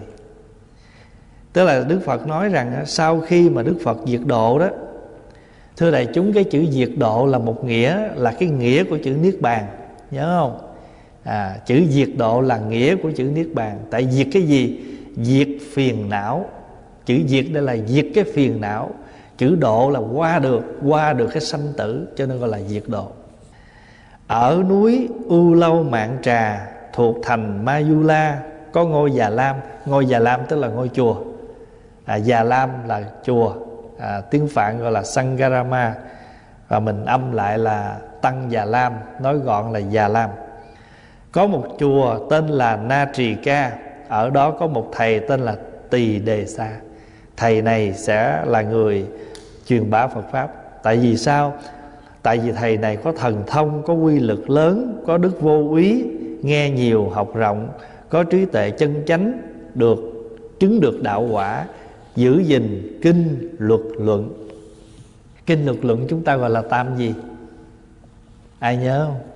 Tức là Đức Phật nói rằng sau khi mà Đức Phật diệt độ đó, thưa đại chúng, cái chữ diệt độ là một nghĩa, là cái nghĩa của chữ niết bàn, nhớ không? À, chữ diệt độ là nghĩa của chữ niết bàn. Tại diệt cái gì? Diệt phiền não. Chữ diệt đây là diệt cái phiền não. Chữ độ là qua được, qua được cái sanh tử, cho nên gọi là diệt độ. Ở núi U Lâu Mạn Trà thuộc thành Mayula có ngôi Già Lam. Ngôi Già Lam tức là ngôi chùa. à, Già Lam là chùa, à, tiếng Phạn gọi là Sangharama, và mình âm lại là Tăng Già Lam, nói gọn là Già Lam. Có một chùa tên là Na Trì Ca, ở đó có một thầy tên là Tỳ Đề Sa. Thầy này sẽ là người truyền bá Phật Pháp. Tại vì sao? Tại vì thầy này có thần thông, có uy lực lớn, có đức vô úy, nghe nhiều học rộng, có trí tuệ chân chánh, được chứng được đạo quả, giữ gìn kinh luật luận. Kinh luật luận chúng ta gọi là tam gì? Ai nhớ không?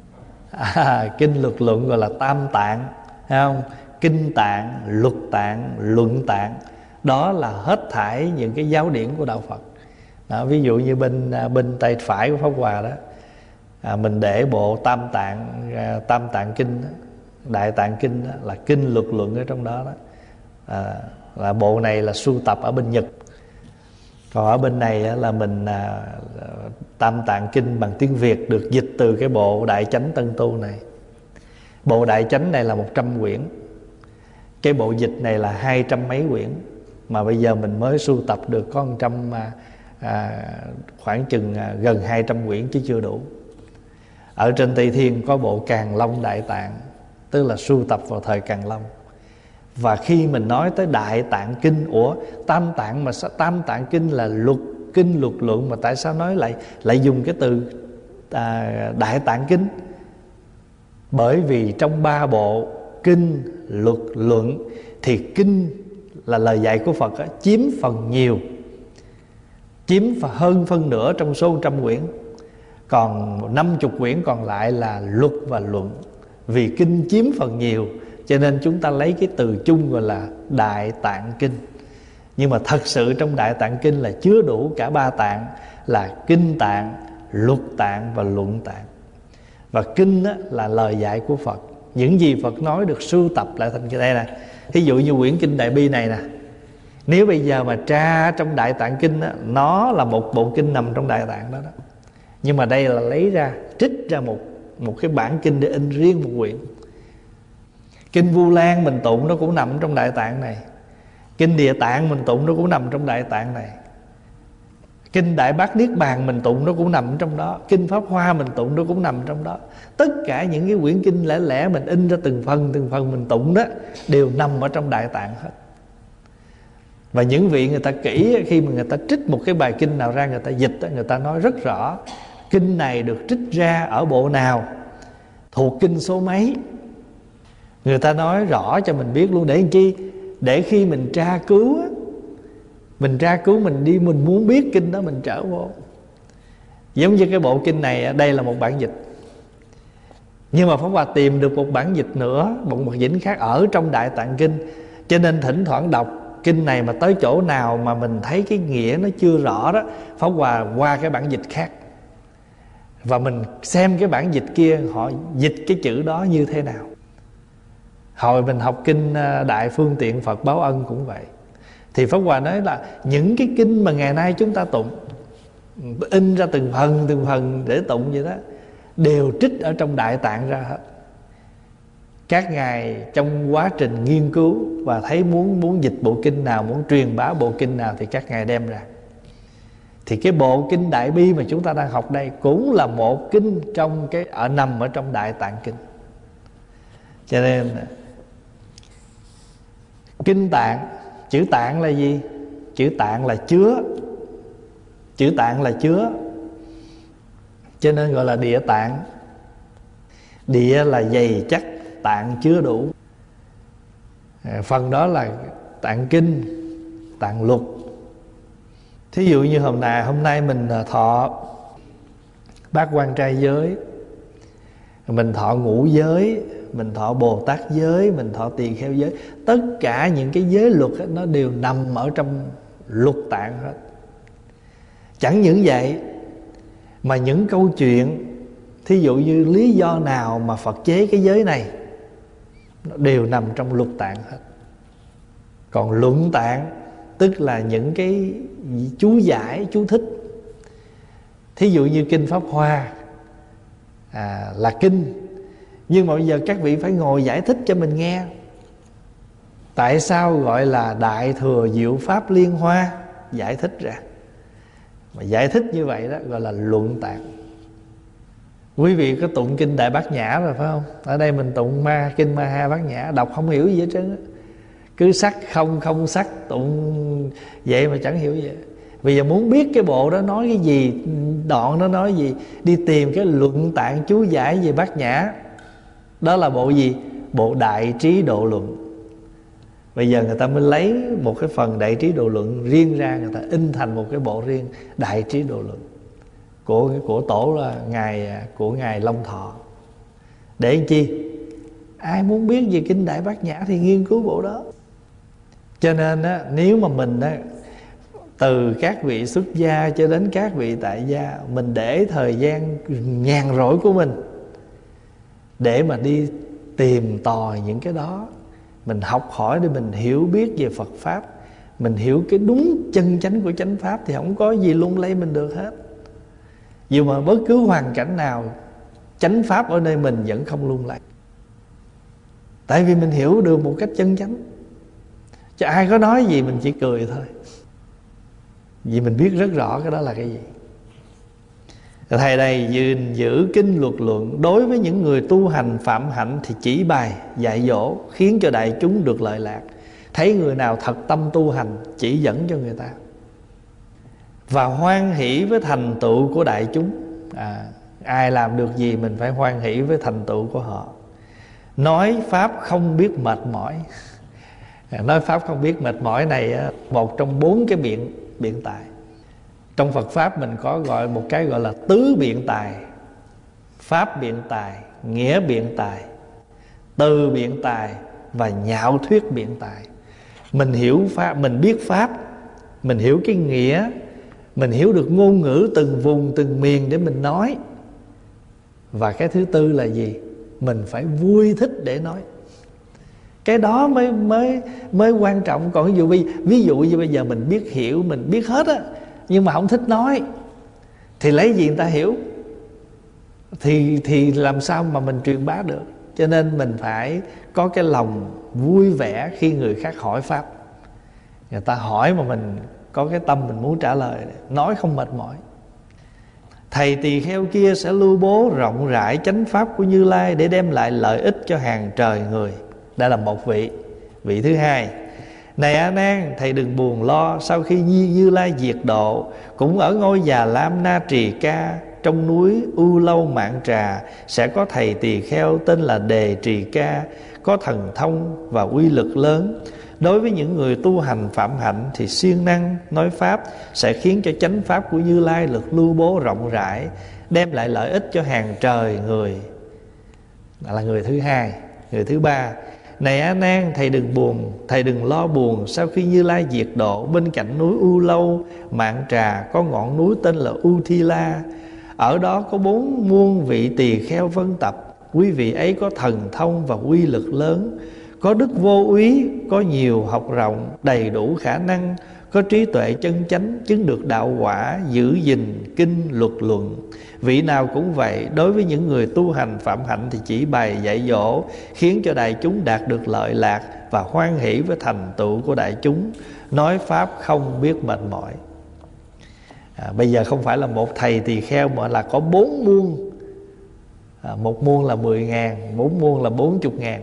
À, kinh luật luận gọi là tam tạng, thấy không? Kinh tạng, luật tạng, luận tạng. Đó là hết thảy những cái giáo điển của đạo Phật. Đó, ví dụ như bên bên tay phải của Pháp Hòa đó, à, mình để bộ Tam Tạng, à, Tam Tạng Kinh đó, Đại Tạng Kinh đó, là kinh luật luận ở trong đó đó. À, là bộ này là sưu tập ở bên Nhật. Còn ở bên này là mình à, Tam Tạng Kinh bằng tiếng Việt được dịch từ cái bộ Đại Chánh Tân Tu này. Bộ Đại Chánh này là một trăm quyển, cái bộ dịch này là hai trăm mấy quyển, mà bây giờ mình mới sưu tập được có một trăm, à, khoảng chừng à, gần hai trăm quyển chứ chưa đủ. Ở trên Tây Thiên có bộ Càn Long Đại Tạng, tức là sưu tập vào thời Càn Long. Và khi mình nói tới Đại Tạng Kinh, ủa Tam Tạng mà sao Tam Tạng Kinh là luật kinh luật luận, mà tại sao nói lại lại dùng cái từ à, Đại Tạng Kinh? Bởi vì trong ba bộ kinh luật luận thì kinh là lời dạy của Phật đó, chiếm phần nhiều, chiếm hơn phân nửa trong số trăm quyển. Còn năm mươi quyển còn lại là luật và luận. Vì kinh chiếm phần nhiều cho nên chúng ta lấy cái từ chung gọi là Đại Tạng Kinh. Nhưng mà thật sự trong Đại Tạng Kinh là chứa đủ cả ba tạng, là kinh tạng, luật tạng và luận tạng. Và kinh á, là lời dạy của Phật. Những gì Phật nói được sưu tập lại thành cái đây nè. Thí dụ như quyển kinh Đại Bi này nè, nếu bây giờ mà tra trong Đại Tạng Kinh á, nó là một bộ kinh nằm trong Đại Tạng đó đó. Nhưng mà đây là lấy ra, trích ra một một cái bản kinh để in riêng một quyển. Kinh Vu Lan mình tụng nó cũng nằm trong Đại Tạng này. Kinh Địa Tạng mình tụng nó cũng nằm trong Đại Tạng này. Kinh Đại Bát Niết Bàn mình tụng nó cũng nằm trong đó, Kinh Pháp Hoa mình tụng nó cũng nằm trong đó. Tất cả những cái quyển kinh lẻ lẻ mình in ra từng phần từng phần mình tụng đó đều nằm ở trong Đại Tạng hết. Và những vị người ta kỹ, khi mà người ta trích một cái bài kinh nào ra, người ta dịch, người ta nói rất rõ kinh này được trích ra ở bộ nào, thuộc kinh số mấy. Người ta nói rõ cho mình biết luôn. Để làm chi? Để khi mình tra cứu, mình tra cứu mình đi, mình muốn biết kinh đó mình trở vô. Giống như cái bộ kinh này, đây là một bản dịch, nhưng mà Pháp Hòa tìm được một bản dịch nữa, một bản dịch khác ở trong Đại Tạng Kinh. Cho nên thỉnh thoảng đọc kinh này mà tới chỗ nào mà mình thấy cái nghĩa nó chưa rõ đó, Pháp Hòa qua cái bản dịch khác, và mình xem cái bản dịch kia họ dịch cái chữ đó như thế nào. Hồi mình học kinh Đại Phương Tiện Phật Báo Ân cũng vậy. Thì Pháp Hòa nói là những cái kinh mà ngày nay chúng ta tụng, in ra từng phần từng phần để tụng vậy đó, đều trích ở trong Đại Tạng ra hết. Các ngài trong quá trình nghiên cứu và thấy muốn muốn dịch bộ kinh nào, muốn truyền bá bộ kinh nào thì các ngài đem ra. Thì cái bộ kinh Đại Bi mà chúng ta đang học đây cũng là một kinh trong cái ở nằm ở trong Đại Tạng Kinh. Cho nên kinh Tạng, chữ Tạng là gì? Chữ Tạng là chứa. Chữ Tạng là chứa, cho nên gọi là địa tạng. Địa là dày chắc, tạng chứa đủ. Phần đó là tạng kinh, tạng luật. Thí dụ như hôm nay hôm nay mình thọ bát quan trai giới, mình thọ ngũ giới, mình thọ Bồ Tát giới, mình thọ tỳ kheo giới. Tất cả những cái giới luật ấy, nó đều nằm ở trong luật tạng hết. Chẳng những vậy mà những câu chuyện, thí dụ như lý do nào mà Phật chế cái giới này, nó đều nằm trong luật tạng hết. Còn luận tạng tức là những cái chú giải, chú thích. Thí dụ như kinh Pháp Hoa à, là kinh, nhưng mà bây giờ các vị phải ngồi giải thích cho mình nghe. Tại sao gọi là Đại Thừa Diệu Pháp Liên Hoa? Giải thích ra. Mà giải thích như vậy đó gọi là luận tạng. Quý vị có tụng kinh Đại Bát Nhã rồi phải không? Ở đây mình tụng ma kinh Ma Ha Bát Nhã, đọc không hiểu gì hết trơn, cứ sắc không không sắc tụng vậy mà chẳng hiểu gì. Bây giờ muốn biết cái bộ đó nói cái gì, đoạn nó nói gì, đi tìm cái luận tạng chú giải về Bát Nhã. Đó là bộ gì? Bộ Đại Trí Độ Luận. Bây giờ người ta mới lấy một cái phần Đại Trí Độ Luận riêng ra, người ta in thành một cái bộ riêng, Đại Trí Độ Luận của của tổ là ngài của ngài Long Thọ. Để làm chi? Ai muốn biết về kinh Đại Bát Nhã thì nghiên cứu bộ đó. Cho nên á, nếu mà mình á, từ các vị xuất gia cho đến các vị tại gia, mình để thời gian nhàn rỗi của mình để mà đi tìm tòi những cái đó, mình học hỏi để mình hiểu biết về Phật Pháp, mình hiểu cái đúng chân chánh của chánh Pháp, thì không có gì lung lay mình được hết. Dù mà bất cứ hoàn cảnh nào, chánh Pháp ở nơi mình vẫn không lung lay. Tại vì mình hiểu được một cách chân chánh. Chứ ai có nói gì mình chỉ cười thôi, vì mình biết rất rõ cái đó là cái gì. Thầy đây gìn giữ kinh luật luận, đối với những người tu hành phạm hạnh thì chỉ bài dạy dỗ, khiến cho đại chúng được lợi lạc. Thấy người nào thật tâm tu hành, chỉ dẫn cho người ta, và hoan hỷ với thành tựu của đại chúng. à, Ai làm được gì mình phải hoan hỷ với thành tựu của họ. Nói Pháp không biết mệt mỏi. Nói Pháp không biết mệt mỏi này một trong bốn cái biện biện tài. Trong Phật Pháp mình có gọi một cái gọi là tứ biện tài: Pháp biện tài, nghĩa biện tài, từ biện tài và nhạo thuyết biện tài. Mình hiểu Pháp, mình biết Pháp, mình hiểu cái nghĩa, mình hiểu được ngôn ngữ từng vùng từng miền để mình nói. Và cái thứ tư là gì? Mình phải vui thích để nói. Cái đó mới mới mới quan trọng. Còn ví dụ ví dụ như bây giờ mình biết hiểu, mình biết hết á, nhưng mà không thích nói thì lấy gì người ta hiểu? Thì thì làm sao mà mình truyền bá được? Cho nên mình phải có cái lòng vui vẻ khi người khác hỏi Pháp. Người ta hỏi mà mình có cái tâm mình muốn trả lời, nói không mệt mỏi. Thầy tỳ kheo kia sẽ lưu bố rộng rãi chánh pháp của Như Lai để đem lại lợi ích cho hàng trời người. Đây là một vị. Vị thứ hai: này A Nan, thầy đừng buồn lo, sau khi Như, Như Lai diệt độ, cũng ở ngôi Già Lam Na Trì Ca trong núi U Lâu Mạng Trà sẽ có thầy tỳ kheo tên là Đề Trì Ca, có thần thông và uy lực lớn. Đối với những người tu hành phạm hạnh thì siêng năng nói pháp sẽ khiến cho chánh pháp của Như Lai được lưu bố rộng rãi, đem lại lợi ích cho hàng trời người. Đó là người thứ hai. Người thứ ba: này A Nan, thầy đừng buồn, thầy đừng lo buồn, sau khi Như Lai diệt độ, bên cạnh núi U Lâu Mạng Trà có ngọn núi tên là U Thi La. Ở đó có bốn muôn vị tỳ kheo vân tập. Quý vị ấy có thần thông và uy lực lớn, có đức vô úy, có nhiều học rộng, đầy đủ khả năng, có trí tuệ chân chánh, chứng được đạo quả, giữ gìn kinh luật luận. Vị nào cũng vậy, đối với những người tu hành phạm hạnh thì chỉ bày dạy dỗ, khiến cho đại chúng đạt được lợi lạc và hoan hỷ với thành tựu của đại chúng, nói pháp không biết mệt mỏi. À, bây giờ không phải là một thầy tỳ kheo mà là có bốn muôn. À, một muôn là mười ngàn, bốn muôn là bốn chục ngàn.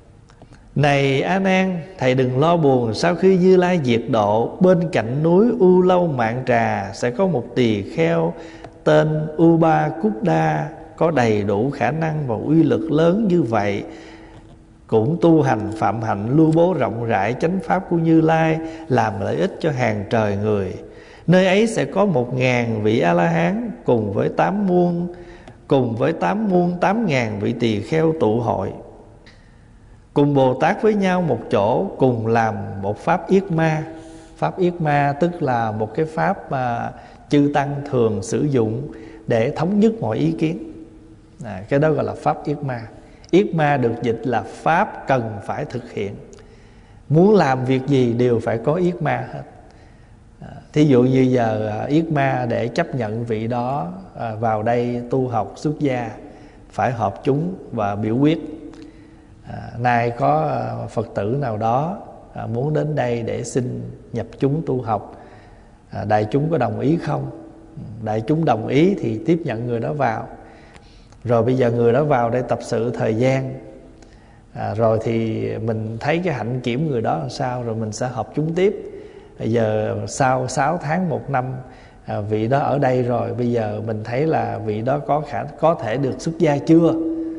Này A Nan, thầy đừng lo buồn, sau khi Như Lai diệt độ, bên cạnh núi U Lâu Mạng Trà sẽ có một tỳ kheo tên Uba Cúc Đa, có đầy đủ khả năng và uy lực lớn như vậy, cũng tu hành phạm hạnh lưu bố rộng rãi chánh pháp của Như Lai, làm lợi ích cho hàng trời người. Nơi ấy sẽ có một ngàn vị A-la-hán cùng với tám muôn cùng với tám muôn tám ngàn vị tỳ kheo tụ hội, cùng Bồ Tát với nhau một chỗ, cùng làm một pháp yết ma. Pháp yết ma tức là một cái pháp mà chư tăng thường sử dụng để thống nhất mọi ý kiến. À, cái đó gọi là pháp yết ma. Yết ma được dịch là pháp cần phải thực hiện. Muốn làm việc gì đều phải có yết ma hết. À, thí dụ như giờ yết ma để chấp nhận vị đó à, vào đây tu học xuất gia, phải họp chúng và biểu quyết. À, nay có Phật tử nào đó à, muốn đến đây để xin nhập chúng tu học, à, đại chúng có đồng ý không? Đại chúng đồng ý thì tiếp nhận người đó vào. Rồi bây giờ người đó vào đây tập sự thời gian, à, rồi thì mình thấy cái hạnh kiểm người đó làm sao, rồi mình sẽ họp chúng tiếp. Bây giờ sau sáu tháng một năm à, vị đó ở đây rồi, bây giờ mình thấy là vị đó có khả có thể được xuất gia chưa?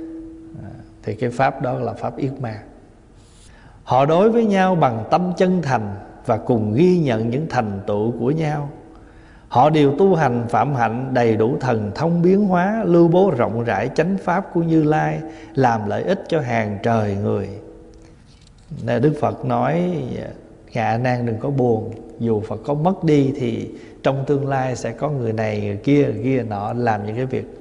Thì cái pháp đó là pháp yết ma. Họ đối với nhau bằng tâm chân thành và cùng ghi nhận những thành tựu của nhau. Họ đều tu hành phạm hạnh, đầy đủ thần thông biến hóa, lưu bố rộng rãi chánh pháp của Như Lai, làm lợi ích cho hàng trời người. Nên Đức Phật nói: Ngài A Nan đừng có buồn, dù Phật có mất đi thì trong tương lai sẽ có người này người kia người kia nọ làm những cái việc.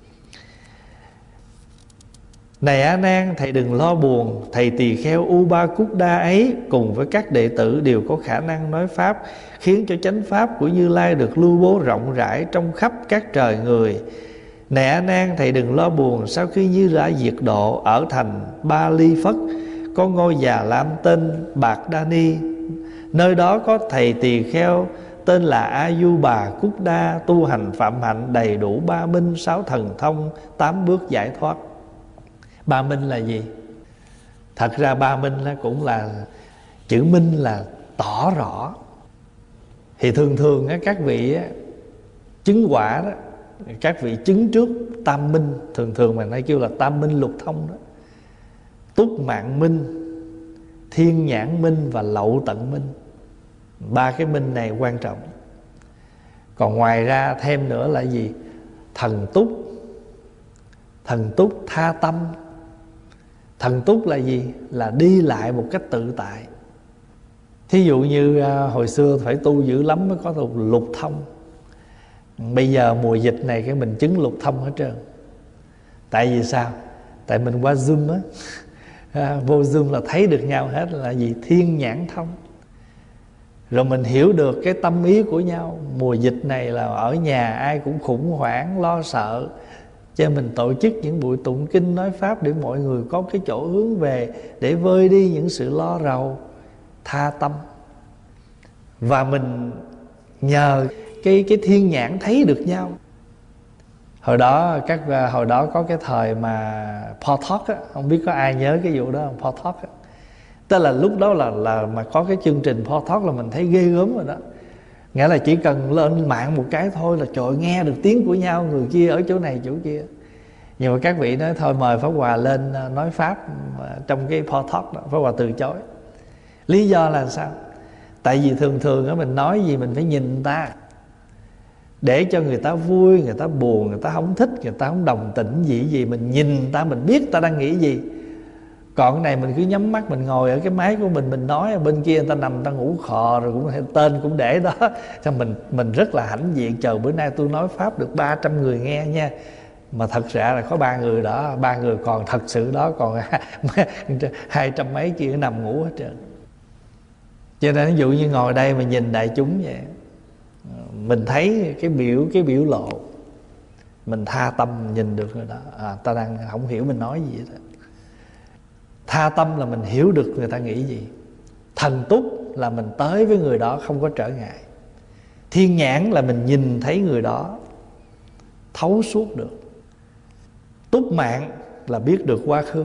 Này A Nan, thầy đừng lo buồn, thầy tỳ kheo Uba Cúc Đa ấy cùng với các đệ tử đều có khả năng nói pháp, khiến cho chánh pháp của Như Lai được lưu bố rộng rãi trong khắp các trời người. Này A Nan, thầy đừng lo buồn, sau khi Như Lai diệt độ, ở thành Ba Ly Phất có ngôi Già Lam tên Bạc Đa Ni. Nơi đó có thầy tỳ kheo tên là A Du Bà Cúc Đa, tu hành phạm hạnh, đầy đủ ba minh, sáu thần thông, tám bước giải thoát. Ba minh là gì? Thật ra ba minh cũng là chữ minh là tỏ rõ. Thì thường thường các vị chứng quả đó, các vị chứng trước tam minh, thường thường mà nay kêu là tam minh lục thông đó. Túc mạng minh, thiên nhãn minh và lậu tận minh. Ba cái minh này quan trọng. Còn ngoài ra thêm nữa là gì? Thần túc. Thần túc tha tâm. Thần túc là gì? Là đi lại một cách tự tại. Thí dụ như à, hồi xưa phải tu dữ lắm mới có được lục thông. Bây giờ mùa dịch này cái mình chứng lục thông hết trơn. Tại vì sao? Tại mình qua Zoom á, à, vô Zoom là thấy được nhau hết, là gì? Thiên nhãn thông. Rồi mình hiểu được cái tâm ý của nhau. Mùa dịch này là ở nhà ai cũng khủng hoảng, lo sợ, cho mình tổ chức những buổi tụng kinh nói pháp để mọi người có cái chỗ hướng về, để vơi đi những sự lo rầu, tha tâm. Và mình nhờ cái cái thiên nhãn thấy được nhau. Hồi đó các hồi đó có cái thời mà Portalk á, không biết có ai nhớ cái vụ đó không? Portalk á, tức là lúc đó là là mà có cái chương trình Portalk là mình thấy ghê gớm rồi đó. Nghĩa là chỉ cần lên mạng một cái thôi là trời, nghe được tiếng của nhau, người kia ở chỗ này chỗ kia. Nhưng mà các vị nói thôi mời Pháp Hòa lên nói Pháp trong cái Portalk đó, Pháp Hòa từ chối. Lý do là sao? Tại vì thường thường á, mình nói gì mình phải nhìn người ta, để cho người ta vui, người ta buồn, người ta không thích, người ta không đồng tình gì gì, mình nhìn người ta, mình biết ta đang nghĩ gì. Còn cái này mình cứ nhắm mắt, mình ngồi ở cái máy của mình, mình nói, ở bên kia người ta nằm, người ta ngủ khò rồi, cũng tên cũng để đó. Cho mình mình rất là hãnh diện, chờ bữa nay tôi nói Pháp được ba trăm người nghe nha. Mà thật ra là có ba người đó, ba người còn thật sự đó, còn hai trăm mấy kia nằm ngủ hết trơn. Cho nên ví dụ như ngồi đây mà nhìn đại chúng vậy, mình thấy cái biểu cái biểu lộ, mình tha tâm nhìn được người đó, à, ta đang không hiểu mình nói gì hết. Tha tâm là mình hiểu được người ta nghĩ gì. Thần túc là mình tới với người đó không có trở ngại. Thiên nhãn là mình nhìn thấy người đó thấu suốt được. Túc mạng là biết được quá khứ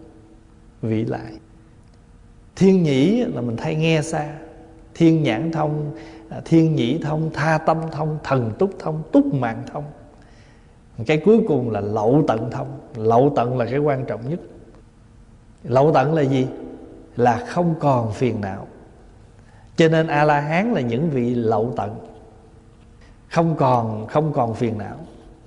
vĩ lại. Thiên nhĩ là mình thấy nghe xa. Thiên nhãn thông, thiên nhĩ thông, tha tâm thông, thần túc thông, túc mạng thông. Cái cuối cùng là lậu tận thông. Lậu tận là cái quan trọng nhất. Lậu tận là gì? Là không còn phiền não. Cho nên A-la-hán là những vị lậu tận, Không còn không còn phiền não.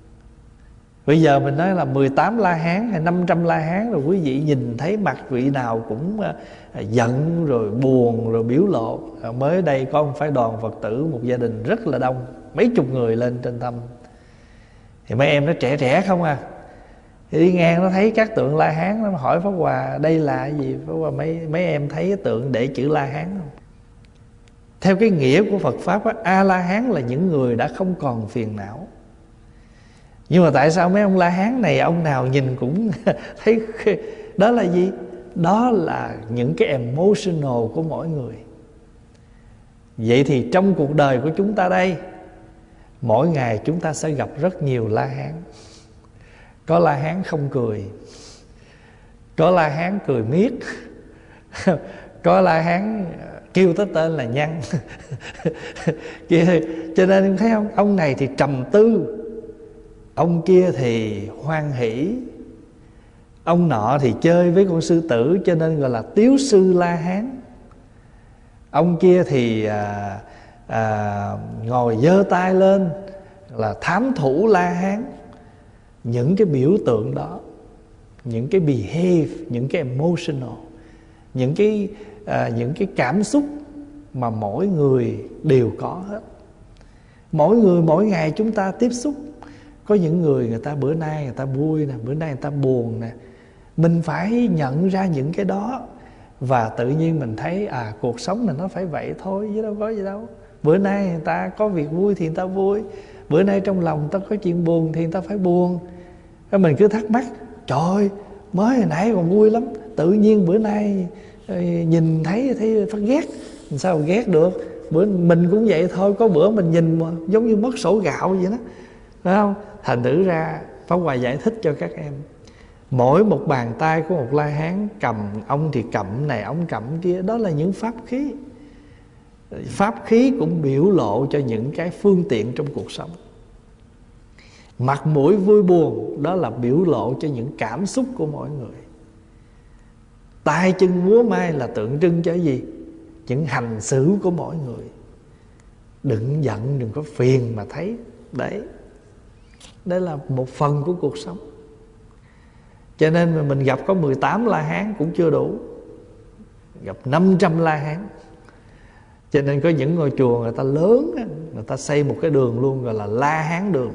Bây giờ mình nói là mười tám La-hán hay năm trăm La-hán, rồi quý vị nhìn thấy mặt vị nào cũng giận rồi buồn rồi biểu lộ. Mới đây có một phái đoàn Phật tử, một gia đình rất là đông, mấy chục người lên trên thăm. Thì mấy em nó trẻ trẻ không à, thì đi ngang nó thấy các tượng La-hán, nó hỏi Pháp Hòa đây là gì? Pháp Hòa mấy mấy em thấy cái tượng để chữ La-hán không? Theo cái nghĩa của Phật Pháp á, A-la-hán là những người đã không còn phiền não. Nhưng mà tại sao mấy ông La-hán này ông nào nhìn cũng thấy đó là gì? Đó là những cái emotional của mỗi người. Vậy thì trong cuộc đời của chúng ta đây, mỗi ngày chúng ta sẽ gặp rất nhiều La-hán. Có La-hán không cười, có La-hán cười miết, có La-hán kêu tới tên là nhăn. Cho nên thấy không, ông này thì trầm tư, ông kia thì hoan hỷ, ông nọ thì chơi với con sư tử cho nên gọi là tiếu sư La-hán. Ông kia thì à, à, ngồi giơ tay lên là thám thủ La-hán. Những cái biểu tượng đó, những cái behave, những cái emotional, những cái à, những cái cảm xúc mà mỗi người đều có hết. Mỗi người mỗi ngày chúng ta tiếp xúc. Có những người người ta bữa nay người ta vui nè, bữa nay người ta buồn nè. Mình phải nhận ra những cái đó, và tự nhiên mình thấy à, cuộc sống này nó phải vậy thôi, chứ đâu có gì đâu. Bữa nay người ta có việc vui thì người ta vui, bữa nay trong lòng người ta có chuyện buồn thì người ta phải buồn. Rồi mình cứ thắc mắc, trời ơi, mới hồi nãy còn vui lắm, tự nhiên bữa nay nhìn thấy thấy phát ghét. Sao ghét được? Bữa mình cũng vậy thôi, có bữa mình nhìn mà giống như mất sổ gạo vậy đó, phải không? Thành thử ra Pháp Hòa giải thích cho các em, mỗi một bàn tay của một La-hán cầm, ông thì cầm này, ông cầm kia, đó là những pháp khí. Pháp khí cũng biểu lộ cho những cái phương tiện trong cuộc sống. Mặt mũi vui buồn, đó là biểu lộ cho những cảm xúc của mỗi người. Tay chân múa may là tượng trưng cho gì? Những hành xử của mỗi người. Đừng giận, đừng có phiền mà thấy. Đấy, đây là một phần của cuộc sống. Cho nên mà mình gặp có mười tám La-hán cũng chưa đủ, gặp năm trăm La-hán. Cho nên có những ngôi chùa người ta lớn, người ta xây một cái đường luôn gọi là La-hán đường.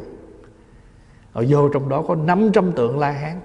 Ở vô trong đó có năm trăm tượng La-hán.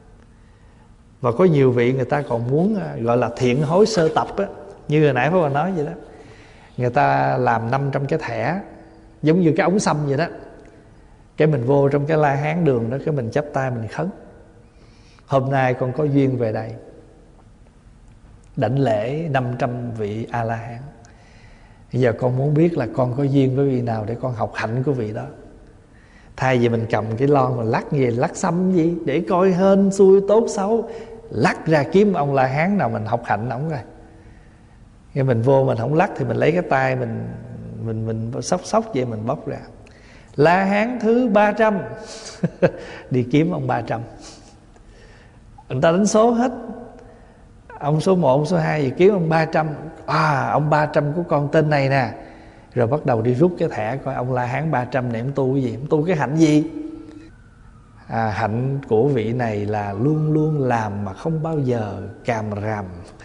Và có nhiều vị người ta còn muốn gọi là thiện hối sơ tập á, như hồi nãy Pháp Hòa nói vậy đó. Người ta làm năm trăm cái thẻ giống như cái ống xăm vậy đó. Cái mình vô trong cái La-hán đường đó, cái mình chắp tay mình khấn: hôm nay con có duyên về đây đảnh lễ năm trăm vị A-la-hán. Bây giờ con muốn biết là con có duyên với vị nào để con học hạnh của vị đó. Thay vì mình cầm cái lon mà lắc gì, lắc xăm gì để coi hên xui tốt xấu, lắc ra kiếm ông La Hán nào mình học hạnh ổng rồi. Khi mình vô mình không lắc thì mình lấy cái tay mình mình mình sóc sóc vậy mình bóc ra. La Hán thứ ba trăm đi kiếm ông ba trăm. Người ta đánh số hết, ông số một, ông số hai gì kiếm ông ba trăm. À, ông ba trăm của con tên này nè. Rồi bắt đầu đi rút cái thẻ coi ông La Hán ba trăm này ông tu cái gì, ông tu cái hạnh gì. À, hạnh của vị này là luôn luôn làm mà không bao giờ càm ràm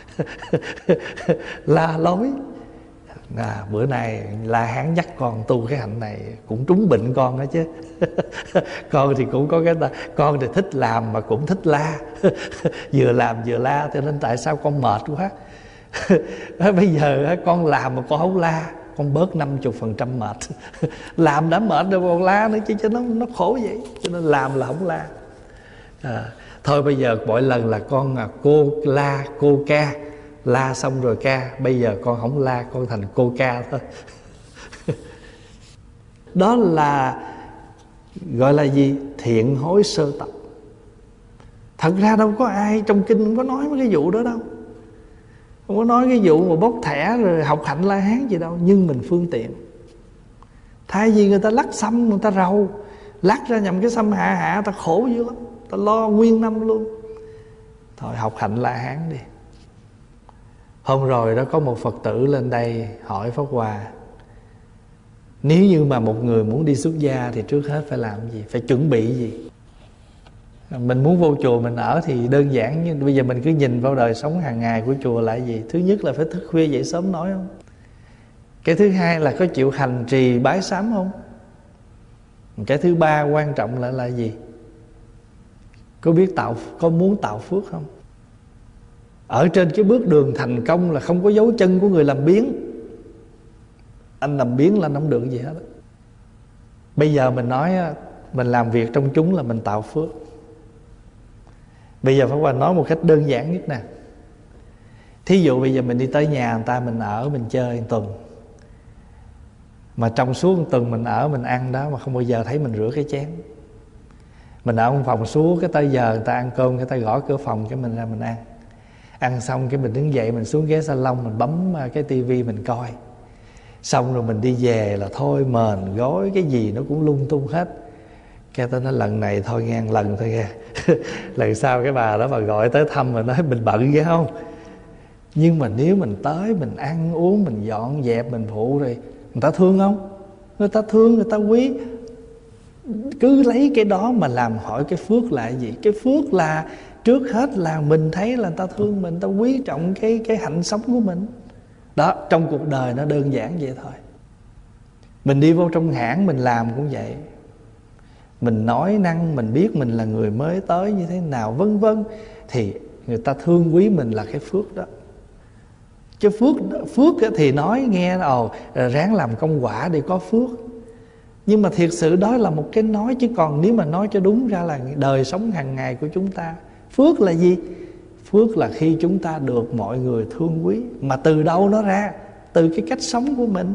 la lối. À, bữa nay La Hán dắt con tu cái hạnh này cũng trúng bệnh con đó chứ. Con thì cũng có cái ta, con thì thích làm mà cũng thích la. Vừa làm vừa la, cho nên tại sao con mệt quá. Bây giờ con làm mà con không la, con bớt năm mươi phần trăm mệt. Làm đã mệt rồi còn la nữa chứ, cho nó nó khổ vậy. Cho nên làm là không la. À, thôi bây giờ mỗi lần là con à, cô la cô ca, la xong rồi ca. Bây giờ con không la, con thành cô ca thôi. Đó là gọi là gì? Thiện hối sơ tập. Thật ra đâu có ai trong kinh không có nói mấy cái vụ đó đâu. Không có nói cái vụ mà bốc thẻ rồi học hạnh La Hán gì đâu. Nhưng mình phương tiện. Thay vì người ta lắc xăm, người ta rầu, lắc ra nhầm cái xăm hạ hạ, người ta khổ dữ lắm, người ta lo nguyên năm luôn. Thôi học hạnh La Hán đi. Hôm rồi đó có một Phật tử lên đây hỏi Pháp Hòa, nếu như mà một người muốn đi xuất gia thì trước hết phải làm gì, phải chuẩn bị gì? Mình muốn vô chùa mình ở thì đơn giản, nhưng bây giờ mình cứ nhìn vào đời sống hàng ngày của chùa là gì? Thứ nhất là phải thức khuya dậy sớm nói không? Cái thứ hai là có chịu hành trì bái sám không? Cái thứ ba quan trọng là là gì? Có biết tạo, có muốn tạo phước không? Ở trên cái bước đường thành công là không có dấu chân của người làm biếng. Anh làm biếng là anh không được gì hết. Bây giờ mình nói mình làm việc trong chúng là mình tạo phước. Bây giờ Pháp Hòa nói một cách đơn giản nhất nè. Thí dụ bây giờ mình đi tới nhà người ta, mình ở mình chơi một tuần, mà trong suốt một tuần mình ở mình ăn đó mà không bao giờ thấy mình rửa cái chén. Mình ở một phòng suốt cái tới giờ người ta ăn cơm, người ta gõ cửa phòng cái mình ra mình ăn. Ăn xong cái mình đứng dậy mình xuống ghế salon, mình bấm cái tivi mình coi. Xong rồi mình đi về là thôi mền gối cái gì nó cũng lung tung hết. Cái tôi nói lần này thôi nghe, lần thôi nghe. Lần sau cái bà đó bà gọi tới thăm mà nói mình bận ghê không. Nhưng mà nếu mình tới mình ăn uống, mình dọn dẹp, mình phụ rồi, người ta thương không? Người ta thương, người ta quý. Cứ lấy cái đó mà làm hỏi cái phước là gì? Cái phước là trước hết là mình thấy là người ta thương mình, người ta quý trọng cái, cái hạnh sống của mình. Đó, trong cuộc đời nó đơn giản vậy thôi. Mình đi vô trong hãng mình làm cũng vậy. Mình nói năng, mình biết mình là người mới tới như thế nào, vân vân, thì người ta thương quý mình là cái phước đó. Chứ phước phước thì nói nghe ồ ráng làm công quả để có phước. Nhưng mà thiệt sự đó là một cái nói, chứ còn nếu mà nói cho đúng ra là đời sống hàng ngày của chúng ta. Phước là gì? Phước là khi chúng ta được mọi người thương quý. Mà từ đâu nó ra? Từ cái cách sống của mình.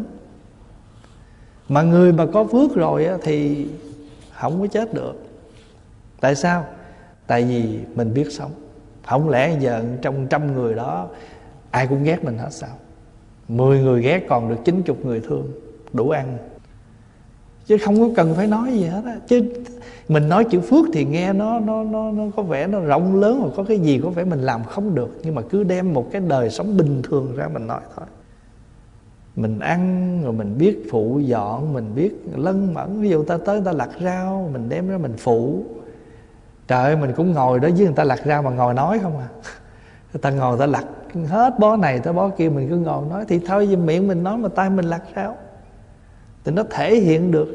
Mà người mà có phước rồi thì không có chết được. Tại sao? Tại vì mình biết sống. Không lẽ giờ trong trăm người đó ai cũng ghét mình hết sao? Mười người ghét còn được chín chục người thương, đủ ăn. Chứ không có cần phải nói gì hết á. Chứ mình nói chữ phước thì nghe nó nó nó nó có vẻ nó rộng lớn, hoặc có cái gì có vẻ mình làm không được. Nhưng mà cứ đem một cái đời sống bình thường ra mình nói thôi. Mình ăn rồi mình biết phụ dọn, mình biết lân mẫn. Ví dụ ta tới người ta lặt rau, mình đem ra mình phụ. Trời ơi, mình cũng ngồi đó với người ta lặt rau mà ngồi nói không à. Người ta ngồi người ta lặt hết bó này tới bó kia, mình cứ ngồi nói. Thì thôi vì miệng mình nói mà tay mình lặt rau, thì nó thể hiện được.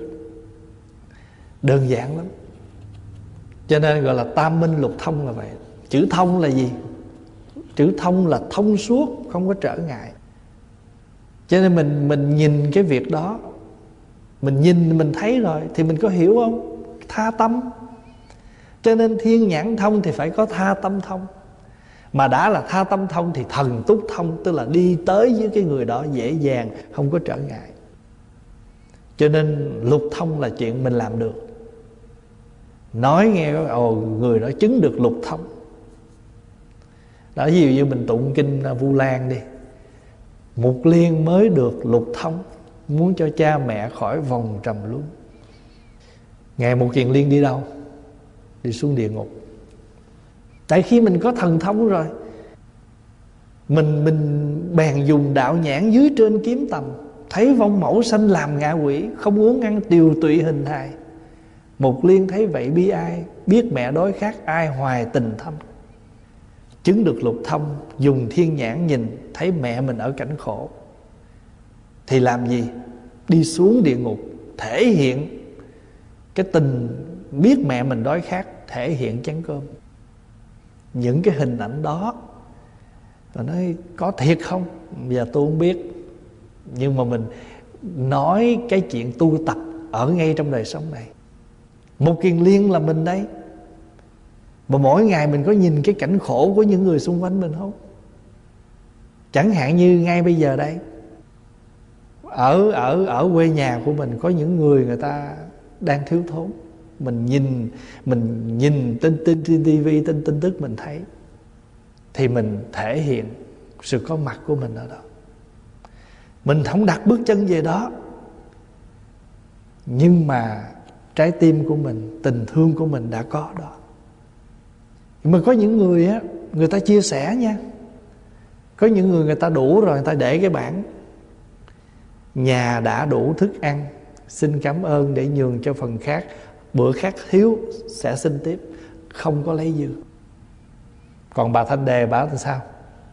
Đơn giản lắm. Cho nên gọi là tam minh lục thông là vậy. Chữ thông là gì? Chữ thông là thông suốt, không có trở ngại. Cho nên mình mình nhìn cái việc đó, mình nhìn mình thấy rồi thì mình có hiểu không? Tha tâm. Cho nên thiên nhãn thông thì phải có tha tâm thông. Mà đã là tha tâm thông thì thần túc thông, tức là đi tới với cái người đó dễ dàng, không có trở ngại. Cho nên lục thông là chuyện mình làm được. Nói nghe có ồ người đó chứng được lục thông. Đó, ví dụ như mình tụng kinh Vu Lan đi, Mục Liên mới được lục thông, muốn cho cha mẹ khỏi vòng trầm luân. Ngài Mục Kiền Liên đi đâu? Đi xuống địa ngục. Tại khi mình có thần thông rồi, Mình mình bèn dùng đạo nhãn dưới trên kiếm tầm, thấy vong mẫu sanh làm ngạ quỷ, không uống ăn tiều tụy hình hài. Mục Liên thấy vậy bi ai, biết mẹ đói khát ai hoài tình thâm. Chứng được lục thông, dùng thiên nhãn nhìn, thấy mẹ mình ở cảnh khổ, thì làm gì? Đi xuống địa ngục, thể hiện cái tình biết mẹ mình đói khát, thể hiện chén cơm. Những cái hình ảnh đó, và nói có thiệt không? Bây giờ tôi không biết. Nhưng mà mình nói cái chuyện tu tập ở ngay trong đời sống này. Một Kiền Liên là mình đấy. Mà mỗi ngày mình có nhìn cái cảnh khổ của những người xung quanh mình không? Chẳng hạn như ngay bây giờ đây, Ở ở ở quê nhà của mình có những người người ta đang thiếu thốn. Mình nhìn Mình nhìn tin tin trên ti vi, tin tin tức mình thấy, thì mình thể hiện sự có mặt của mình ở đó. Mình không đặt bước chân về đó, nhưng mà trái tim của mình, tình thương của mình đã có đó. Nhưng mà có những người á, người ta chia sẻ nha. Có những người người ta đủ rồi, người ta để cái bảng: nhà đã đủ thức ăn, xin cảm ơn để nhường cho phần khác, bữa khác thiếu sẽ xin tiếp, không có lấy dư. Còn bà Thanh Đề bảo thì sao?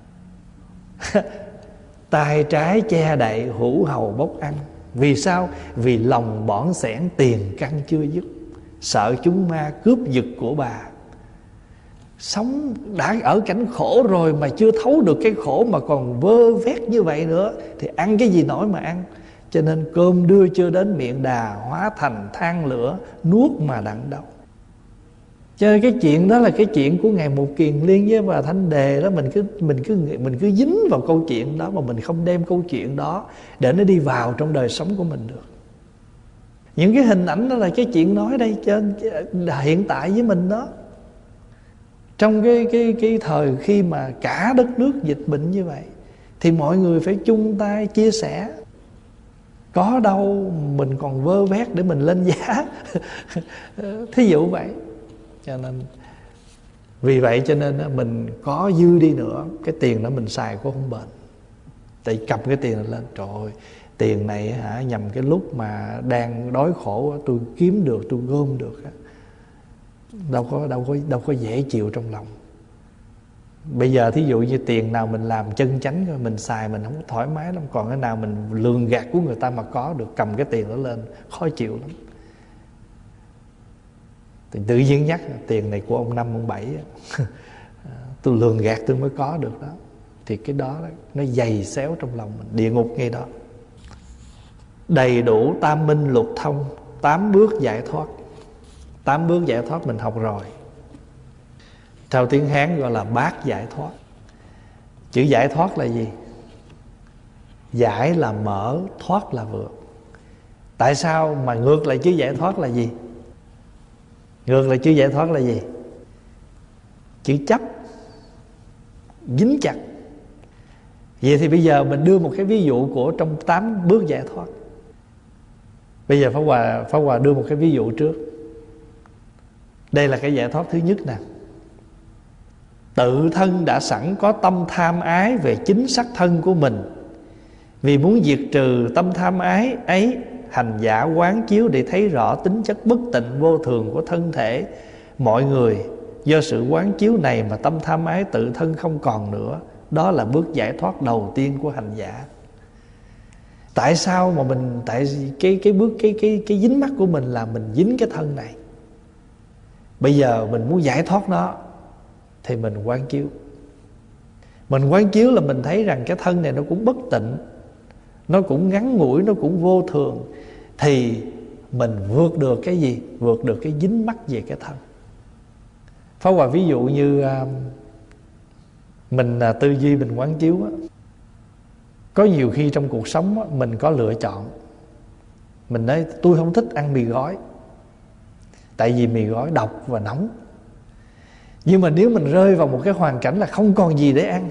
Tay trái che đậy, hữu hầu bốc ăn. Vì sao? Vì lòng bỏn sẻn, tiền căn chưa dứt, sợ chúng ma cướp giật của bà. Sống đã ở cảnh khổ rồi mà chưa thấu được cái khổ, mà còn vơ vét như vậy nữa, thì ăn cái gì nổi mà ăn. Cho nên cơm đưa chưa đến miệng đà, hóa thành than lửa, nuốt mà đặng đau. Cho nên cái chuyện đó là cái chuyện của Ngài Mục Kiền Liên với bà Thanh Đề đó. Mình cứ mình cứ mình cứ dính vào câu chuyện đó, mà mình không đem câu chuyện đó để nó đi vào trong đời sống của mình được. Những cái hình ảnh đó là cái chuyện nói đây trên hiện tại với mình đó. Trong cái cái cái thời khi mà cả đất nước dịch bệnh như vậy, thì mọi người phải chung tay chia sẻ. Có đâu mình còn vơ vét để mình lên giá. Thí dụ vậy. Cho nên vì vậy cho nên mình có dư đi nữa, cái tiền đó mình xài cũng không bền. Tại cầm cái tiền này lên, trời ơi, tiền này hả, nhằm cái lúc mà đang đói khổ tôi kiếm được, tôi gom được, đâu có đâu có đâu có dễ chịu trong lòng. Bây giờ thí dụ như tiền nào mình làm chân chánh rồi mình xài mình không có thoải mái lắm. Còn cái nào mình lường gạt của người ta mà có được, cầm cái tiền đó lên khó chịu lắm. Thì tự nhiên nhắc tiền này của ông Năm ông Bảy tôi lường gạt tôi mới có được đó. Thì cái đó nó dày xéo trong lòng mình, địa ngục ngay đó. Đầy đủ tam minh lục thông, tám bước giải thoát. Tám bước giải thoát mình học rồi. Theo tiếng Hán gọi là bát giải thoát. Chữ giải thoát là gì? Giải là mở, thoát là vượt. Tại sao mà ngược lại chữ giải thoát là gì? Ngược lại chữ giải thoát là gì? Chữ chấp, dính chặt. Vậy thì bây giờ mình đưa một cái ví dụ của trong tám bước giải thoát. Bây giờ Pháp Hòa, Pháp Hòa đưa một cái ví dụ trước. Đây là cái giải thoát thứ nhất nè. Tự thân đã sẵn có tâm tham ái về chính sắc thân của mình. Vì muốn diệt trừ tâm tham ái ấy, hành giả quán chiếu để thấy rõ tính chất bất tịnh vô thường của thân thể mọi người. Do sự quán chiếu này mà tâm tham ái tự thân không còn nữa. Đó là bước giải thoát đầu tiên của hành giả. Tại sao mà mình tại cái cái bước cái cái cái dính mắc của mình là mình dính cái thân này. Bây giờ mình muốn giải thoát nó thì mình quán chiếu. Mình quán chiếu là mình thấy rằng cái thân này nó cũng bất tịnh, nó cũng ngắn ngủi, nó cũng vô thường. Thì mình vượt được cái gì? Vượt được cái dính mắc về cái thân. Pháp Hòa ví dụ như Mình à, tư duy mình quán chiếu á. Có nhiều khi trong cuộc sống á, mình có lựa chọn. Mình nói tôi không thích ăn mì gói, tại vì mì gói độc và nóng. Nhưng mà nếu mình rơi vào một cái hoàn cảnh là không còn gì để ăn,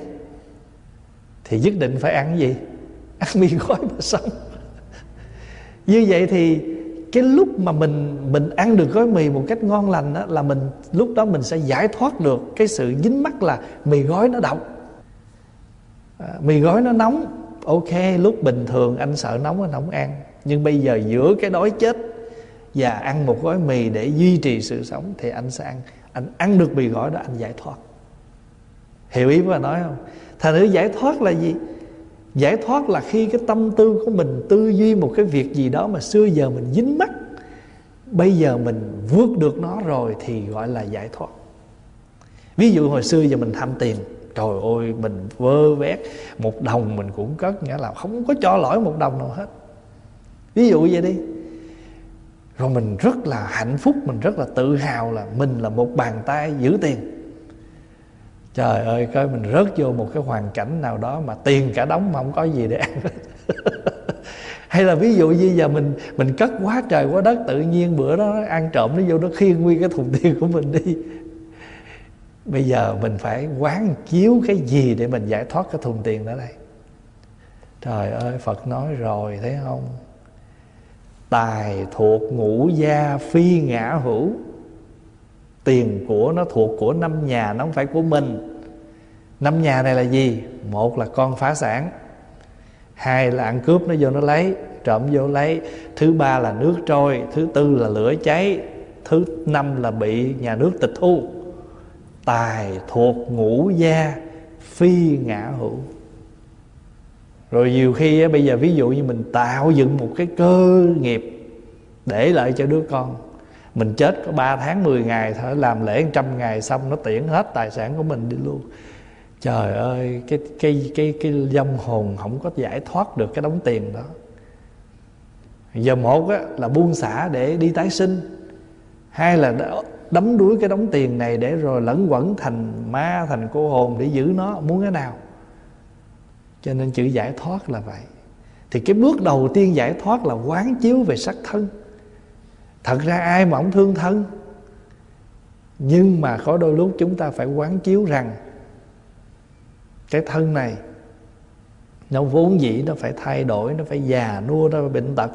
thì nhất định phải ăn cái gì? Ăn mì gói mà sống. Như vậy thì cái lúc mà mình mình ăn được gói mì một cách ngon lành đó, là mình lúc đó mình sẽ giải thoát được cái sự dính mắc là mì gói nó độc, à, mì gói nó nóng. Ok, lúc bình thường anh sợ nóng anh không ăn, nhưng bây giờ giữa cái đói chết và ăn một gói mì để duy trì sự sống thì anh sẽ ăn. Anh ăn được mì gói đó, anh giải thoát. Hiểu ý mà nói không? Thành thử giải thoát là gì? Giải thoát là khi cái tâm tư của mình tư duy một cái việc gì đó mà xưa giờ mình dính mắc, bây giờ mình vượt được nó rồi thì gọi là giải thoát. Ví dụ hồi xưa giờ mình tham tiền, trời ơi mình vơ vét, một đồng mình cũng cất, nghĩa là không có cho lỗi một đồng nào hết. Ví dụ vậy đi. Rồi mình rất là hạnh phúc, mình rất là tự hào là mình là một bàn tay giữ tiền. Trời ơi, coi mình rớt vô một cái hoàn cảnh nào đó mà tiền cả đống mà không có gì để ăn. Hay là ví dụ như giờ mình mình cất quá trời quá đất, tự nhiên bữa đó ăn trộm nó vô nó khiêng nguyên cái thùng tiền của mình đi. Bây giờ mình phải quán chiếu cái gì để mình giải thoát cái thùng tiền đó đây? Trời ơi, Phật nói rồi, thấy không? Tài thuộc ngũ gia phi ngã hữu. Tiền của nó thuộc của năm nhà, nó không phải của mình. Năm nhà này là gì? Một là con phá sản, hai là ăn cướp nó vô nó lấy, trộm vô lấy, thứ ba là nước trôi, thứ tư là lửa cháy, thứ năm là bị nhà nước tịch thu. Tài thuộc ngũ gia phi ngã hữu. Rồi nhiều khi bây giờ ví dụ như mình tạo dựng một cái cơ nghiệp để lại cho đứa con, mình chết có ba tháng mười ngày thôi, làm lễ một trăm ngày xong nó tiễn hết tài sản của mình đi luôn. Trời ơi, cái cái cái cái vong hồn không có giải thoát được cái đống tiền đó. Giờ một á, là buông xả để đi tái sinh, hai là đắm đuối cái đống tiền này để rồi lẫn quẩn thành ma, thành cô hồn để giữ nó, muốn cái nào. Cho nên chữ giải thoát là vậy. Thì cái bước đầu tiên giải thoát là quán chiếu về sắc thân. Thật ra ai mà không thương thân, nhưng mà có đôi lúc chúng ta phải quán chiếu rằng cái thân này nó vốn dĩ nó phải thay đổi, nó phải già nua, nó phải bệnh tật.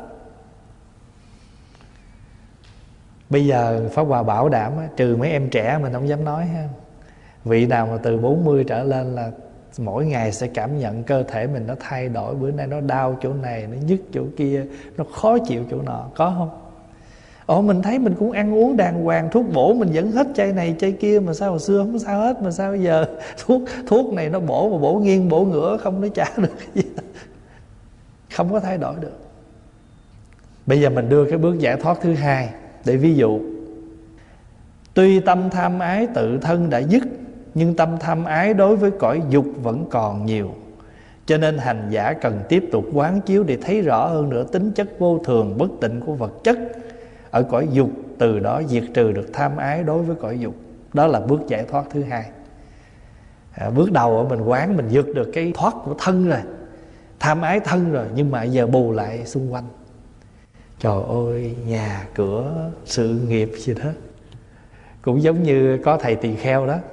Bây giờ Pháp Hòa bảo đảm, trừ mấy em trẻ mình không dám nói ha, vị nào mà từ bốn mươi trở lên là mỗi ngày sẽ cảm nhận cơ thể mình nó thay đổi. Bữa nay nó đau chỗ này, nó nhức chỗ kia, nó khó chịu chỗ nọ. Có không? Ồ, mình thấy mình cũng ăn uống đàng hoàng, thuốc bổ mình vẫn hết chai này chai kia, mà sao hồi xưa không sao hết, mà sao bây giờ thuốc thuốc này nó bổ mà bổ nghiêng bổ ngửa, không nó trả được cái gì, không có thay đổi được. Bây giờ mình đưa cái bước giải thoát thứ hai. Để ví dụ, tuy tâm tham ái tự thân đã dứt, nhưng tâm tham ái đối với cõi dục vẫn còn nhiều. Cho nên hành giả cần tiếp tục quán chiếu để thấy rõ hơn nữa tính chất vô thường bất tịnh của vật chất ở cõi dục, từ đó diệt trừ được tham ái đối với cõi dục. Đó là bước giải thoát thứ hai. à, Bước đầu mình quán, mình vượt được cái thoát của thân rồi, tham ái thân rồi, nhưng mà giờ bù lại xung quanh. Trời ơi, nhà cửa sự nghiệp gì đó. Cũng giống như có thầy tỳ kheo đó,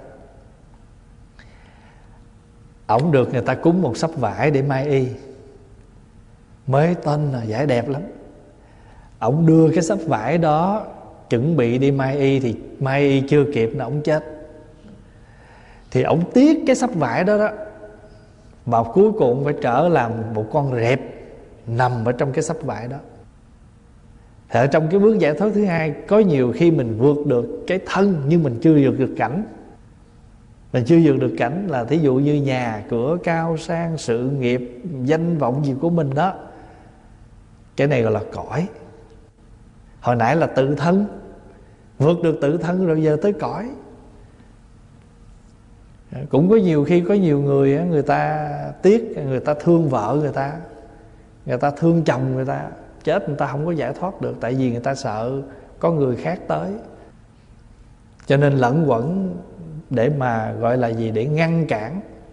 ổng được người ta cúng một sấp vải để mai y, mới tên là vải đẹp lắm. Ổng đưa cái sấp vải đó chuẩn bị đi mai y, thì mai y chưa kịp là ổng chết. Thì ổng tiếc cái sấp vải đó đó, và cuối cùng phải trở làm một con rệp nằm ở trong cái sấp vải đó. Thì ở trong cái bước giải thoát thứ hai, có nhiều khi mình vượt được cái thân nhưng mình chưa vượt được cảnh. Mình chưa vượt được cảnh là thí dụ như nhà cửa cao sang, sự nghiệp, danh vọng gì của mình đó. Cái này gọi là cõi. Hồi nãy là tự thân, vượt được tự thân rồi giờ tới cõi. Cũng có nhiều khi có nhiều người người ta tiếc, người ta thương vợ người ta, người ta thương chồng người ta, chết người ta không có giải thoát được, tại vì người ta sợ có người khác tới. Cho nên lẫn quẩn để mà gọi là gì, để ngăn cản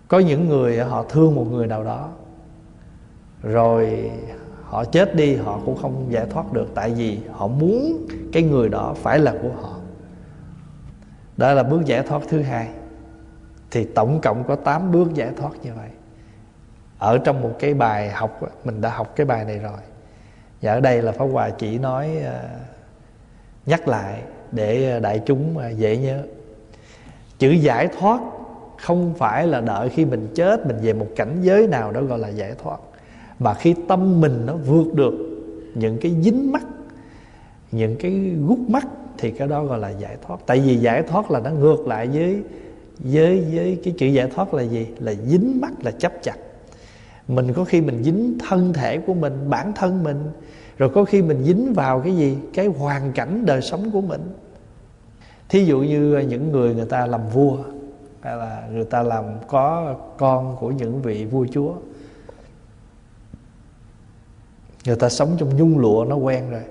Có những người họ thương một người nào đó, rồi họ chết đi họ cũng không giải thoát được, tại vì họ muốn cái người đó phải là của họ. Đó là bước giải thoát thứ hai. Thì tổng cộng có tám bước giải thoát như vậy. Ở trong một cái bài học, mình đã học cái bài này rồi. Và ở đây là Pháp Hòa chỉ nói nhắc lại để đại chúng dễ nhớ. Chữ giải thoát không phải là đợi khi mình chết, mình về một cảnh giới nào đó gọi là giải thoát, mà khi tâm mình nó vượt được những cái dính mắc, những cái gút mắc, thì cái đó gọi là giải thoát. Tại vì giải thoát là nó ngược lại với với với cái chữ giải thoát là gì? Là dính mắc, là chấp chặt. Mình có khi mình dính thân thể của mình, bản thân mình, rồi có khi mình dính vào cái gì? Cái hoàn cảnh đời sống của mình. Thí dụ như những người người ta làm vua, hay là người ta làm có con của những vị vua chúa, người ta sống trong nhung lụa nó quen rồi.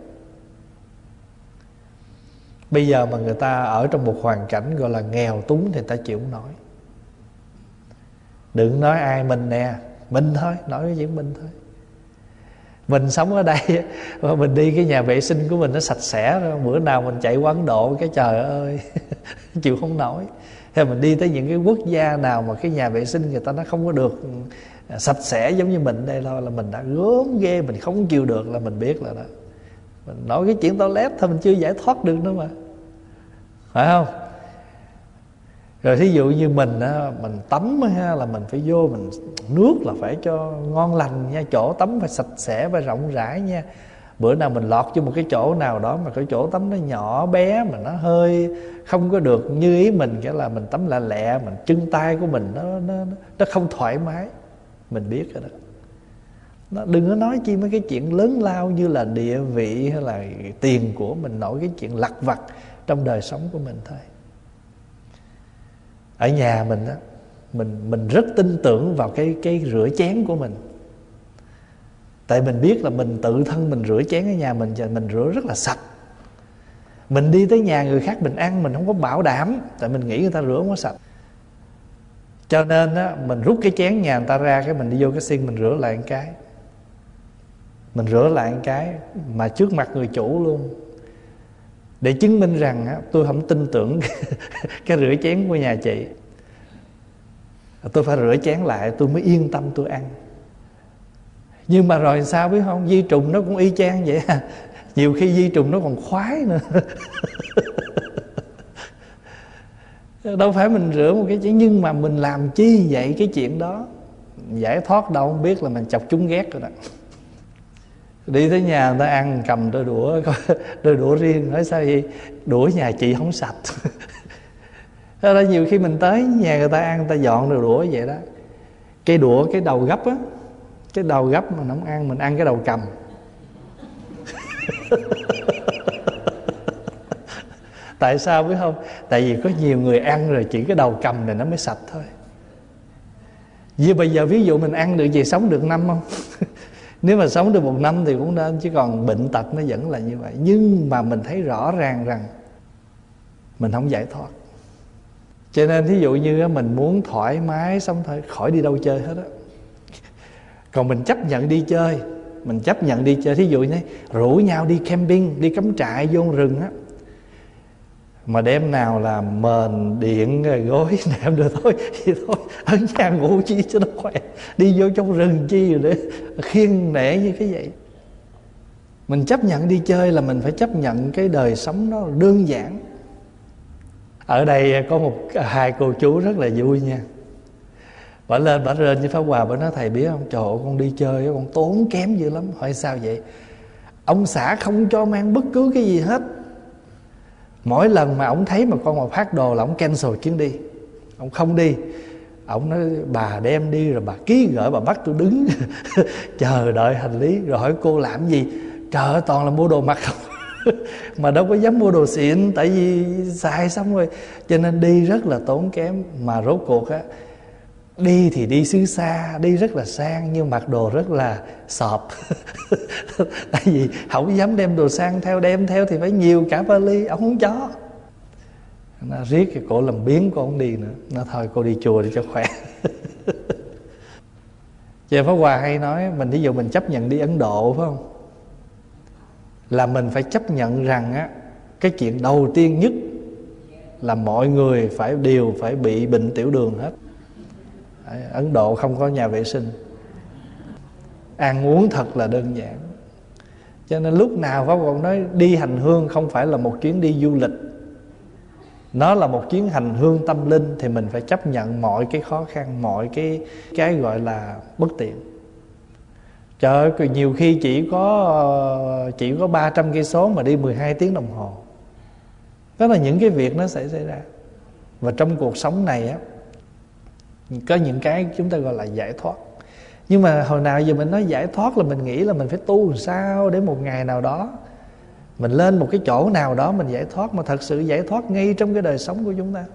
Bây giờ mà người ta ở trong một hoàn cảnh gọi là nghèo túng thì người ta chịu không nổi. Đừng nói ai, mình nè, mình thôi, nói cái chuyện mình thôi. Mình sống ở đây, mình đi cái nhà vệ sinh của mình nó sạch sẽ rồi. Bữa nào mình chạy qua Ấn Độ, cái trời ơi chịu không nổi. Hay mình đi tới những cái quốc gia nào mà cái nhà vệ sinh người ta nó không có được sạch sẽ giống như mình đây thôi, là mình đã gớm ghê, mình không chịu được, là mình biết là đó. Mình nói cái chuyện toilet thôi mình chưa giải thoát được nữa mà, phải không? Rồi thí dụ như mình á, mình tắm á, là mình phải vô, mình nước là phải cho ngon lành nha, chỗ tắm phải sạch sẽ, phải rộng rãi nha. Bữa nào mình lọt vô một cái chỗ nào đó mà cái chỗ tắm nó nhỏ bé, mà nó hơi không có được như ý mình, cái là mình tắm lẹ lẹ, mình chân tay của mình nó nó nó không thoải mái, mình biết rồi đó. Nó đừng có nói chi mấy cái chuyện lớn lao như là địa vị hay là tiền của mình, nổi cái chuyện lặt vặt trong đời sống của mình thôi. Ở nhà mình á, mình mình rất tin tưởng vào cái cái rửa chén của mình. Tại mình biết là mình tự thân mình rửa chén ở nhà mình, mình rửa rất là sạch. Mình đi tới nhà người khác mình ăn, mình không có bảo đảm, tại mình nghĩ người ta rửa không có sạch. Cho nên á, mình rút cái chén nhà người ta ra, cái mình đi vô cái sink mình rửa lại một cái. Mình rửa lại một cái mà trước mặt người chủ luôn, để chứng minh rằng á, tôi không tin tưởng cái rửa chén của nhà chị. Tôi phải rửa chén lại tôi mới yên tâm tôi ăn. Nhưng mà rồi sao biết không? Vi trùng nó cũng y chang vậy à. Nhiều khi vi trùng nó còn khoái nữa. Đâu phải mình rửa một cái chén, nhưng mà mình làm chi vậy cái chuyện đó? Giải thoát đâu không biết, là mình chọc chúng ghét rồi đó. Đi tới nhà người ta ăn cầm đôi đũa, đôi đũa riêng, nói sao vậy? Đũa nhà chị không sạch. Thế đó, nhiều khi mình tới nhà người ta ăn, người ta dọn đôi đũa vậy đó. Cái đũa, cái đầu gấp á, cái đầu gấp mà không ăn, mình ăn cái đầu cầm. Tại sao biết không? Tại vì có nhiều người ăn rồi chỉ cái đầu cầm này nó mới sạch thôi. Vì bây giờ ví dụ mình ăn được gì, sống được năm không? Nếu mà sống được một năm thì cũng nên, chứ còn bệnh tật nó vẫn là như vậy. Nhưng mà mình thấy rõ ràng rằng mình không giải thoát. Cho nên thí dụ như mình muốn thoải mái sống thôi, khỏi đi đâu chơi hết á. Còn mình chấp nhận đi chơi, mình chấp nhận đi chơi, thí dụ như rủ nhau đi camping, đi cắm trại vô rừng á, mà đêm nào là mền điện gối nệm được thôi thì thôi, ở nhà ngủ chi cho nó khỏe, đi vô trong rừng chi rồi để khiêng nể như cái vậy. Mình chấp nhận đi chơi là mình phải chấp nhận cái đời sống nó đơn giản. Ở đây có một hai cô chú rất là vui nha. Bà lên bà rên với Pháp Hòa, bà nói thầy biết không, trời ơi con đi chơi con tốn kém dữ lắm. Hỏi sao vậy? Ông xã không cho mang bất cứ cái gì hết. Mỗi lần mà ông thấy mà con mà phát đồ là ông cancel chuyến đi, ông không đi. Ông nói bà đem đi rồi bà ký gửi, bà bắt tôi đứng chờ đợi hành lý. Rồi hỏi cô làm gì? Trời ơi toàn là mua đồ mặc không. Mà đâu có dám mua đồ xịn, tại vì xài xong rồi, cho nên đi rất là tốn kém. Mà rốt cuộc á, đi thì đi xứ xa, đi rất là sang, nhưng mặc đồ rất là sọp. Tại vì không dám đem đồ sang theo, đem theo thì phải nhiều cả vali, ông không cho. Nó riết cái cổ làm biến, cô không đi nữa. Nó thôi cô đi chùa đi cho khỏe. Giờ Pháp Hòa hay nói, mình ví dụ mình chấp nhận đi Ấn Độ phải không, là mình phải chấp nhận rằng á, cái chuyện đầu tiên nhất là mọi người phải đều phải bị bệnh tiểu đường hết. Ấn Độ không có nhà vệ sinh, ăn uống thật là đơn giản. Cho nên lúc nào Pháp Hòa nói đi hành hương không phải là một chuyến đi du lịch, nó là một chuyến hành hương tâm linh, thì mình phải chấp nhận mọi cái khó khăn, mọi cái cái gọi là bất tiện. Trời ơi, nhiều khi chỉ có chỉ có ba trăm cây số mà đi mười hai tiếng đồng hồ. Đó là những cái việc nó sẽ xảy ra. Và trong cuộc sống này á, có những cái chúng ta gọi là giải thoát. Nhưng mà hồi nào giờ mình nói giải thoát là mình nghĩ là mình phải tu làm sao để một ngày nào đó mình lên một cái chỗ nào đó mình giải thoát. Mà thật sự giải thoát ngay trong cái đời sống của chúng ta.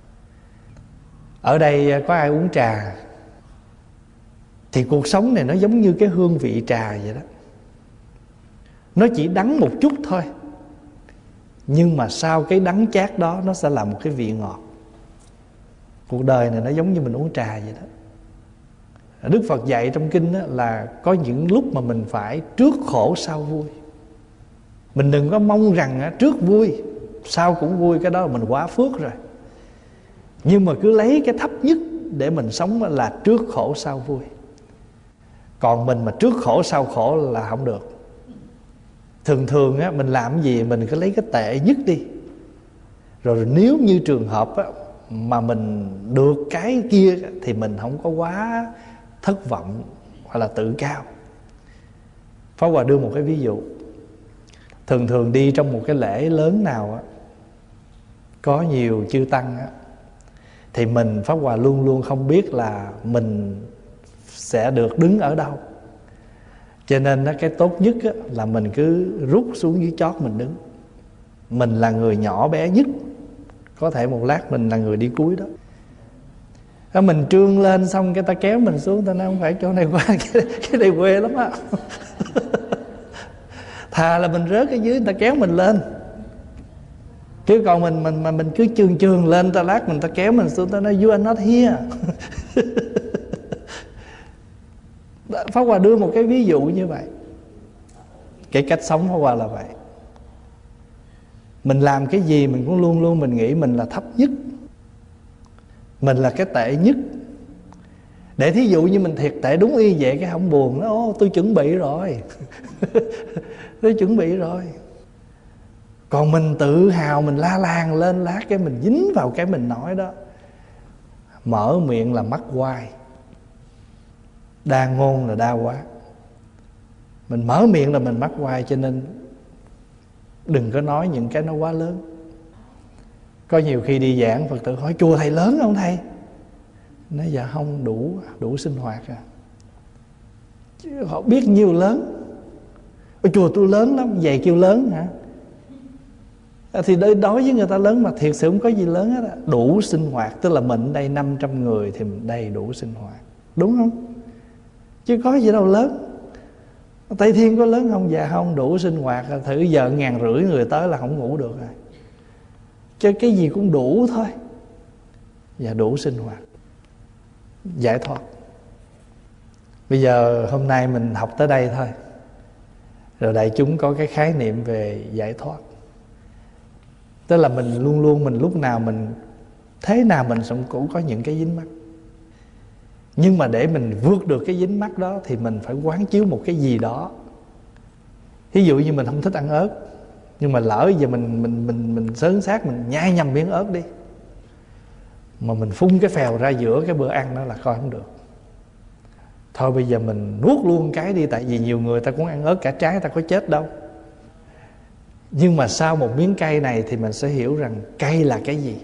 Ở đây có ai uống trà, thì cuộc sống này nó giống như cái hương vị trà vậy đó. Nó chỉ đắng một chút thôi, nhưng mà sau cái đắng chát đó nó sẽ là một cái vị ngọt. Cuộc đời này nó giống như mình uống trà vậy đó. Đức Phật dạy trong kinh đó là có những lúc mà mình phải trước khổ sau vui. Mình đừng có mong rằng trước vui sau cũng vui, cái đó là mình quá phước rồi. Nhưng mà cứ lấy cái thấp nhất để mình sống là trước khổ sau vui. Còn mình mà trước khổ sau khổ là không được. Thường thường á, mình làm gì mình cứ lấy cái tệ nhất đi. Rồi nếu như trường hợp á, mà mình được cái kia thì mình không có quá thất vọng hoặc là tự cao. Pháp Hòa đưa một cái ví dụ. Thường thường đi trong một cái lễ lớn nào á, có nhiều chư tăng á, thì mình Pháp Hòa luôn luôn không biết là mình sẽ được đứng ở đâu. Cho nên đó, cái tốt nhất á, là mình cứ rút xuống dưới chót mình đứng. Mình là người nhỏ bé nhất, có thể một lát mình là người đi cuối đó. Đó, mình trương lên xong cái ta kéo mình xuống, ta nói không phải chỗ này qua, cái, cái này quê lắm á. Thà là mình rớt ở dưới, người ta kéo mình lên. Chứ còn mình mình mà mình cứ trường trường lên, ta lát mình ta kéo mình xuống, ta nói you are not here. Pháp Hòa đưa một cái ví dụ như vậy. Cái cách sống Pháp Hòa là vậy. Mình làm cái gì mình cũng luôn luôn mình nghĩ mình là thấp nhất, mình là cái tệ nhất. Để thí dụ như mình thiệt tệ đúng y vậy, cái không buồn. Nó ô tôi chuẩn bị rồi. Tôi chuẩn bị rồi. Còn mình tự hào, mình la làng lên, lát cái mình dính vào cái mình nói đó. Mở miệng là mắc hoài, đa ngôn là đa quá. Mình mở miệng là mình mắc hoài. Cho nên đừng có nói những cái nó quá lớn. Có nhiều khi đi giảng Phật tử hỏi chùa thầy lớn không thầy? Nói dạ không, đủ đủ sinh hoạt à. Chứ họ biết nhiều lớn. Ôi, chùa tôi lớn lắm, vậy kêu lớn hả? À, thì đối với người ta lớn mà thiệt sự không có gì lớn hết á. Đủ sinh hoạt, tức là mình đây năm trăm người thì mình đầy đủ sinh hoạt. Đúng không? Chứ có gì đâu lớn. Tây Thiên có lớn không? Dạ không, đủ sinh hoạt. Thử giờ ngàn rưỡi người tới là không ngủ được rồi. Chứ cái gì cũng đủ thôi. Dạ đủ sinh hoạt, giải thoát. Bây giờ hôm nay mình học tới đây thôi, rồi đại chúng có cái khái niệm về giải thoát. Tức là mình luôn luôn, mình lúc nào mình thế nào mình cũng có những cái dính mắc. Nhưng mà để mình vượt được cái dính mắc đó thì mình phải quán chiếu một cái gì đó. Ví dụ như mình không thích ăn ớt, nhưng mà lỡ giờ mình mình mình mình sớn xác mình nhai nhầm miếng ớt đi, mà mình phun cái phèo ra giữa cái bữa ăn đó là coi không được. Thôi bây giờ mình nuốt luôn cái đi. Tại vì nhiều người ta cũng ăn ớt cả trái, ta có chết đâu. Nhưng mà sau một miếng cay này thì mình sẽ hiểu rằng cay là cái gì.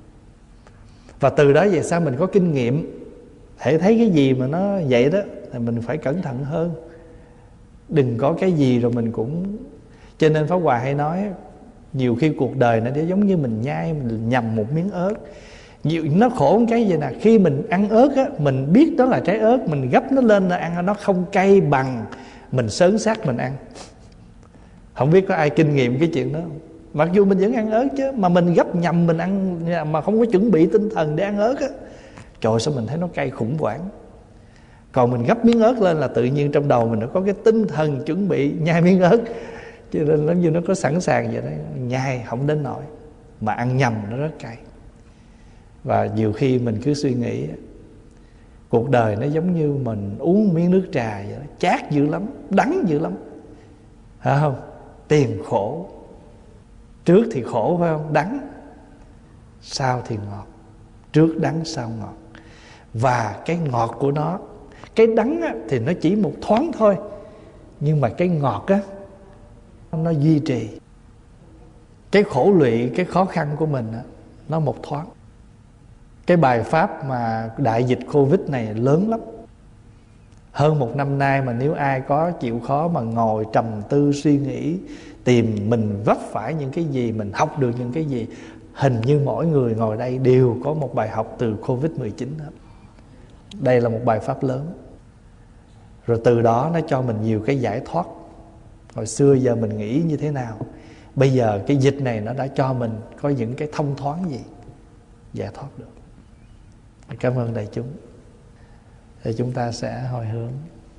Và từ đó về sau mình có kinh nghiệm. Hễ thấy cái gì mà nó vậy đó thì mình phải cẩn thận hơn. Đừng có cái gì rồi mình cũng... Cho nên Pháp Hòa hay nói nhiều khi cuộc đời nó giống như mình nhai, mình nhầm một miếng ớt. Nhiều, nó khổ cái gì nè, khi mình ăn ớt á, mình biết đó là trái ớt, mình gấp nó lên là ăn, nó không cay bằng mình sớn xác mình ăn. Không biết có ai kinh nghiệm cái chuyện đó không? Mặc dù mình vẫn ăn ớt chứ, mà mình gấp nhầm mình ăn mà không có chuẩn bị tinh thần để ăn ớt á, trời sao mình thấy nó cay khủng hoảng. Còn mình gấp miếng ớt lên là tự nhiên trong đầu mình nó có cái tinh thần chuẩn bị nhai miếng ớt, cho nên giống như nó có sẵn sàng vậy đấy. Nhai không đến nỗi, mà ăn nhầm nó rất cay. Và nhiều khi mình cứ suy nghĩ cuộc đời nó giống như mình uống miếng nước trà vậy đó, chát dữ lắm, đắng dữ lắm, phải không? Tiền khổ, trước thì khổ phải không? Đắng, sau thì ngọt. Trước đắng sau ngọt. Và cái ngọt của nó, cái đắng á, thì nó chỉ một thoáng thôi, nhưng mà cái ngọt á, nó duy trì. Cái khổ lụy, cái khó khăn của mình á, nó một thoáng. Cái bài pháp mà đại dịch Covid này lớn lắm. Hơn một năm nay mà nếu ai có chịu khó mà ngồi trầm tư suy nghĩ, tìm mình vấp phải những cái gì, mình học được những cái gì, hình như mỗi người ngồi đây đều có một bài học từ Covid mười chín hết. Đây là một bài pháp lớn. Rồi từ đó nó cho mình nhiều cái giải thoát. Hồi xưa giờ mình nghĩ như thế nào, bây giờ cái dịch này nó đã cho mình có những cái thông thoáng gì, giải thoát được. Cảm ơn đại chúng. Thì chúng ta sẽ hồi hướng.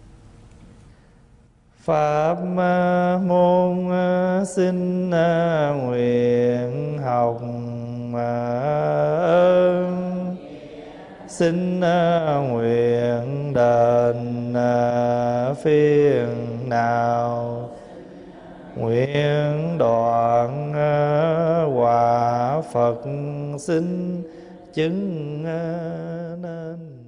Pháp môn xin nguyện học ơn, xin nguyện đền phiền nào, nguyện đoạn quả Phật xin chứng nên.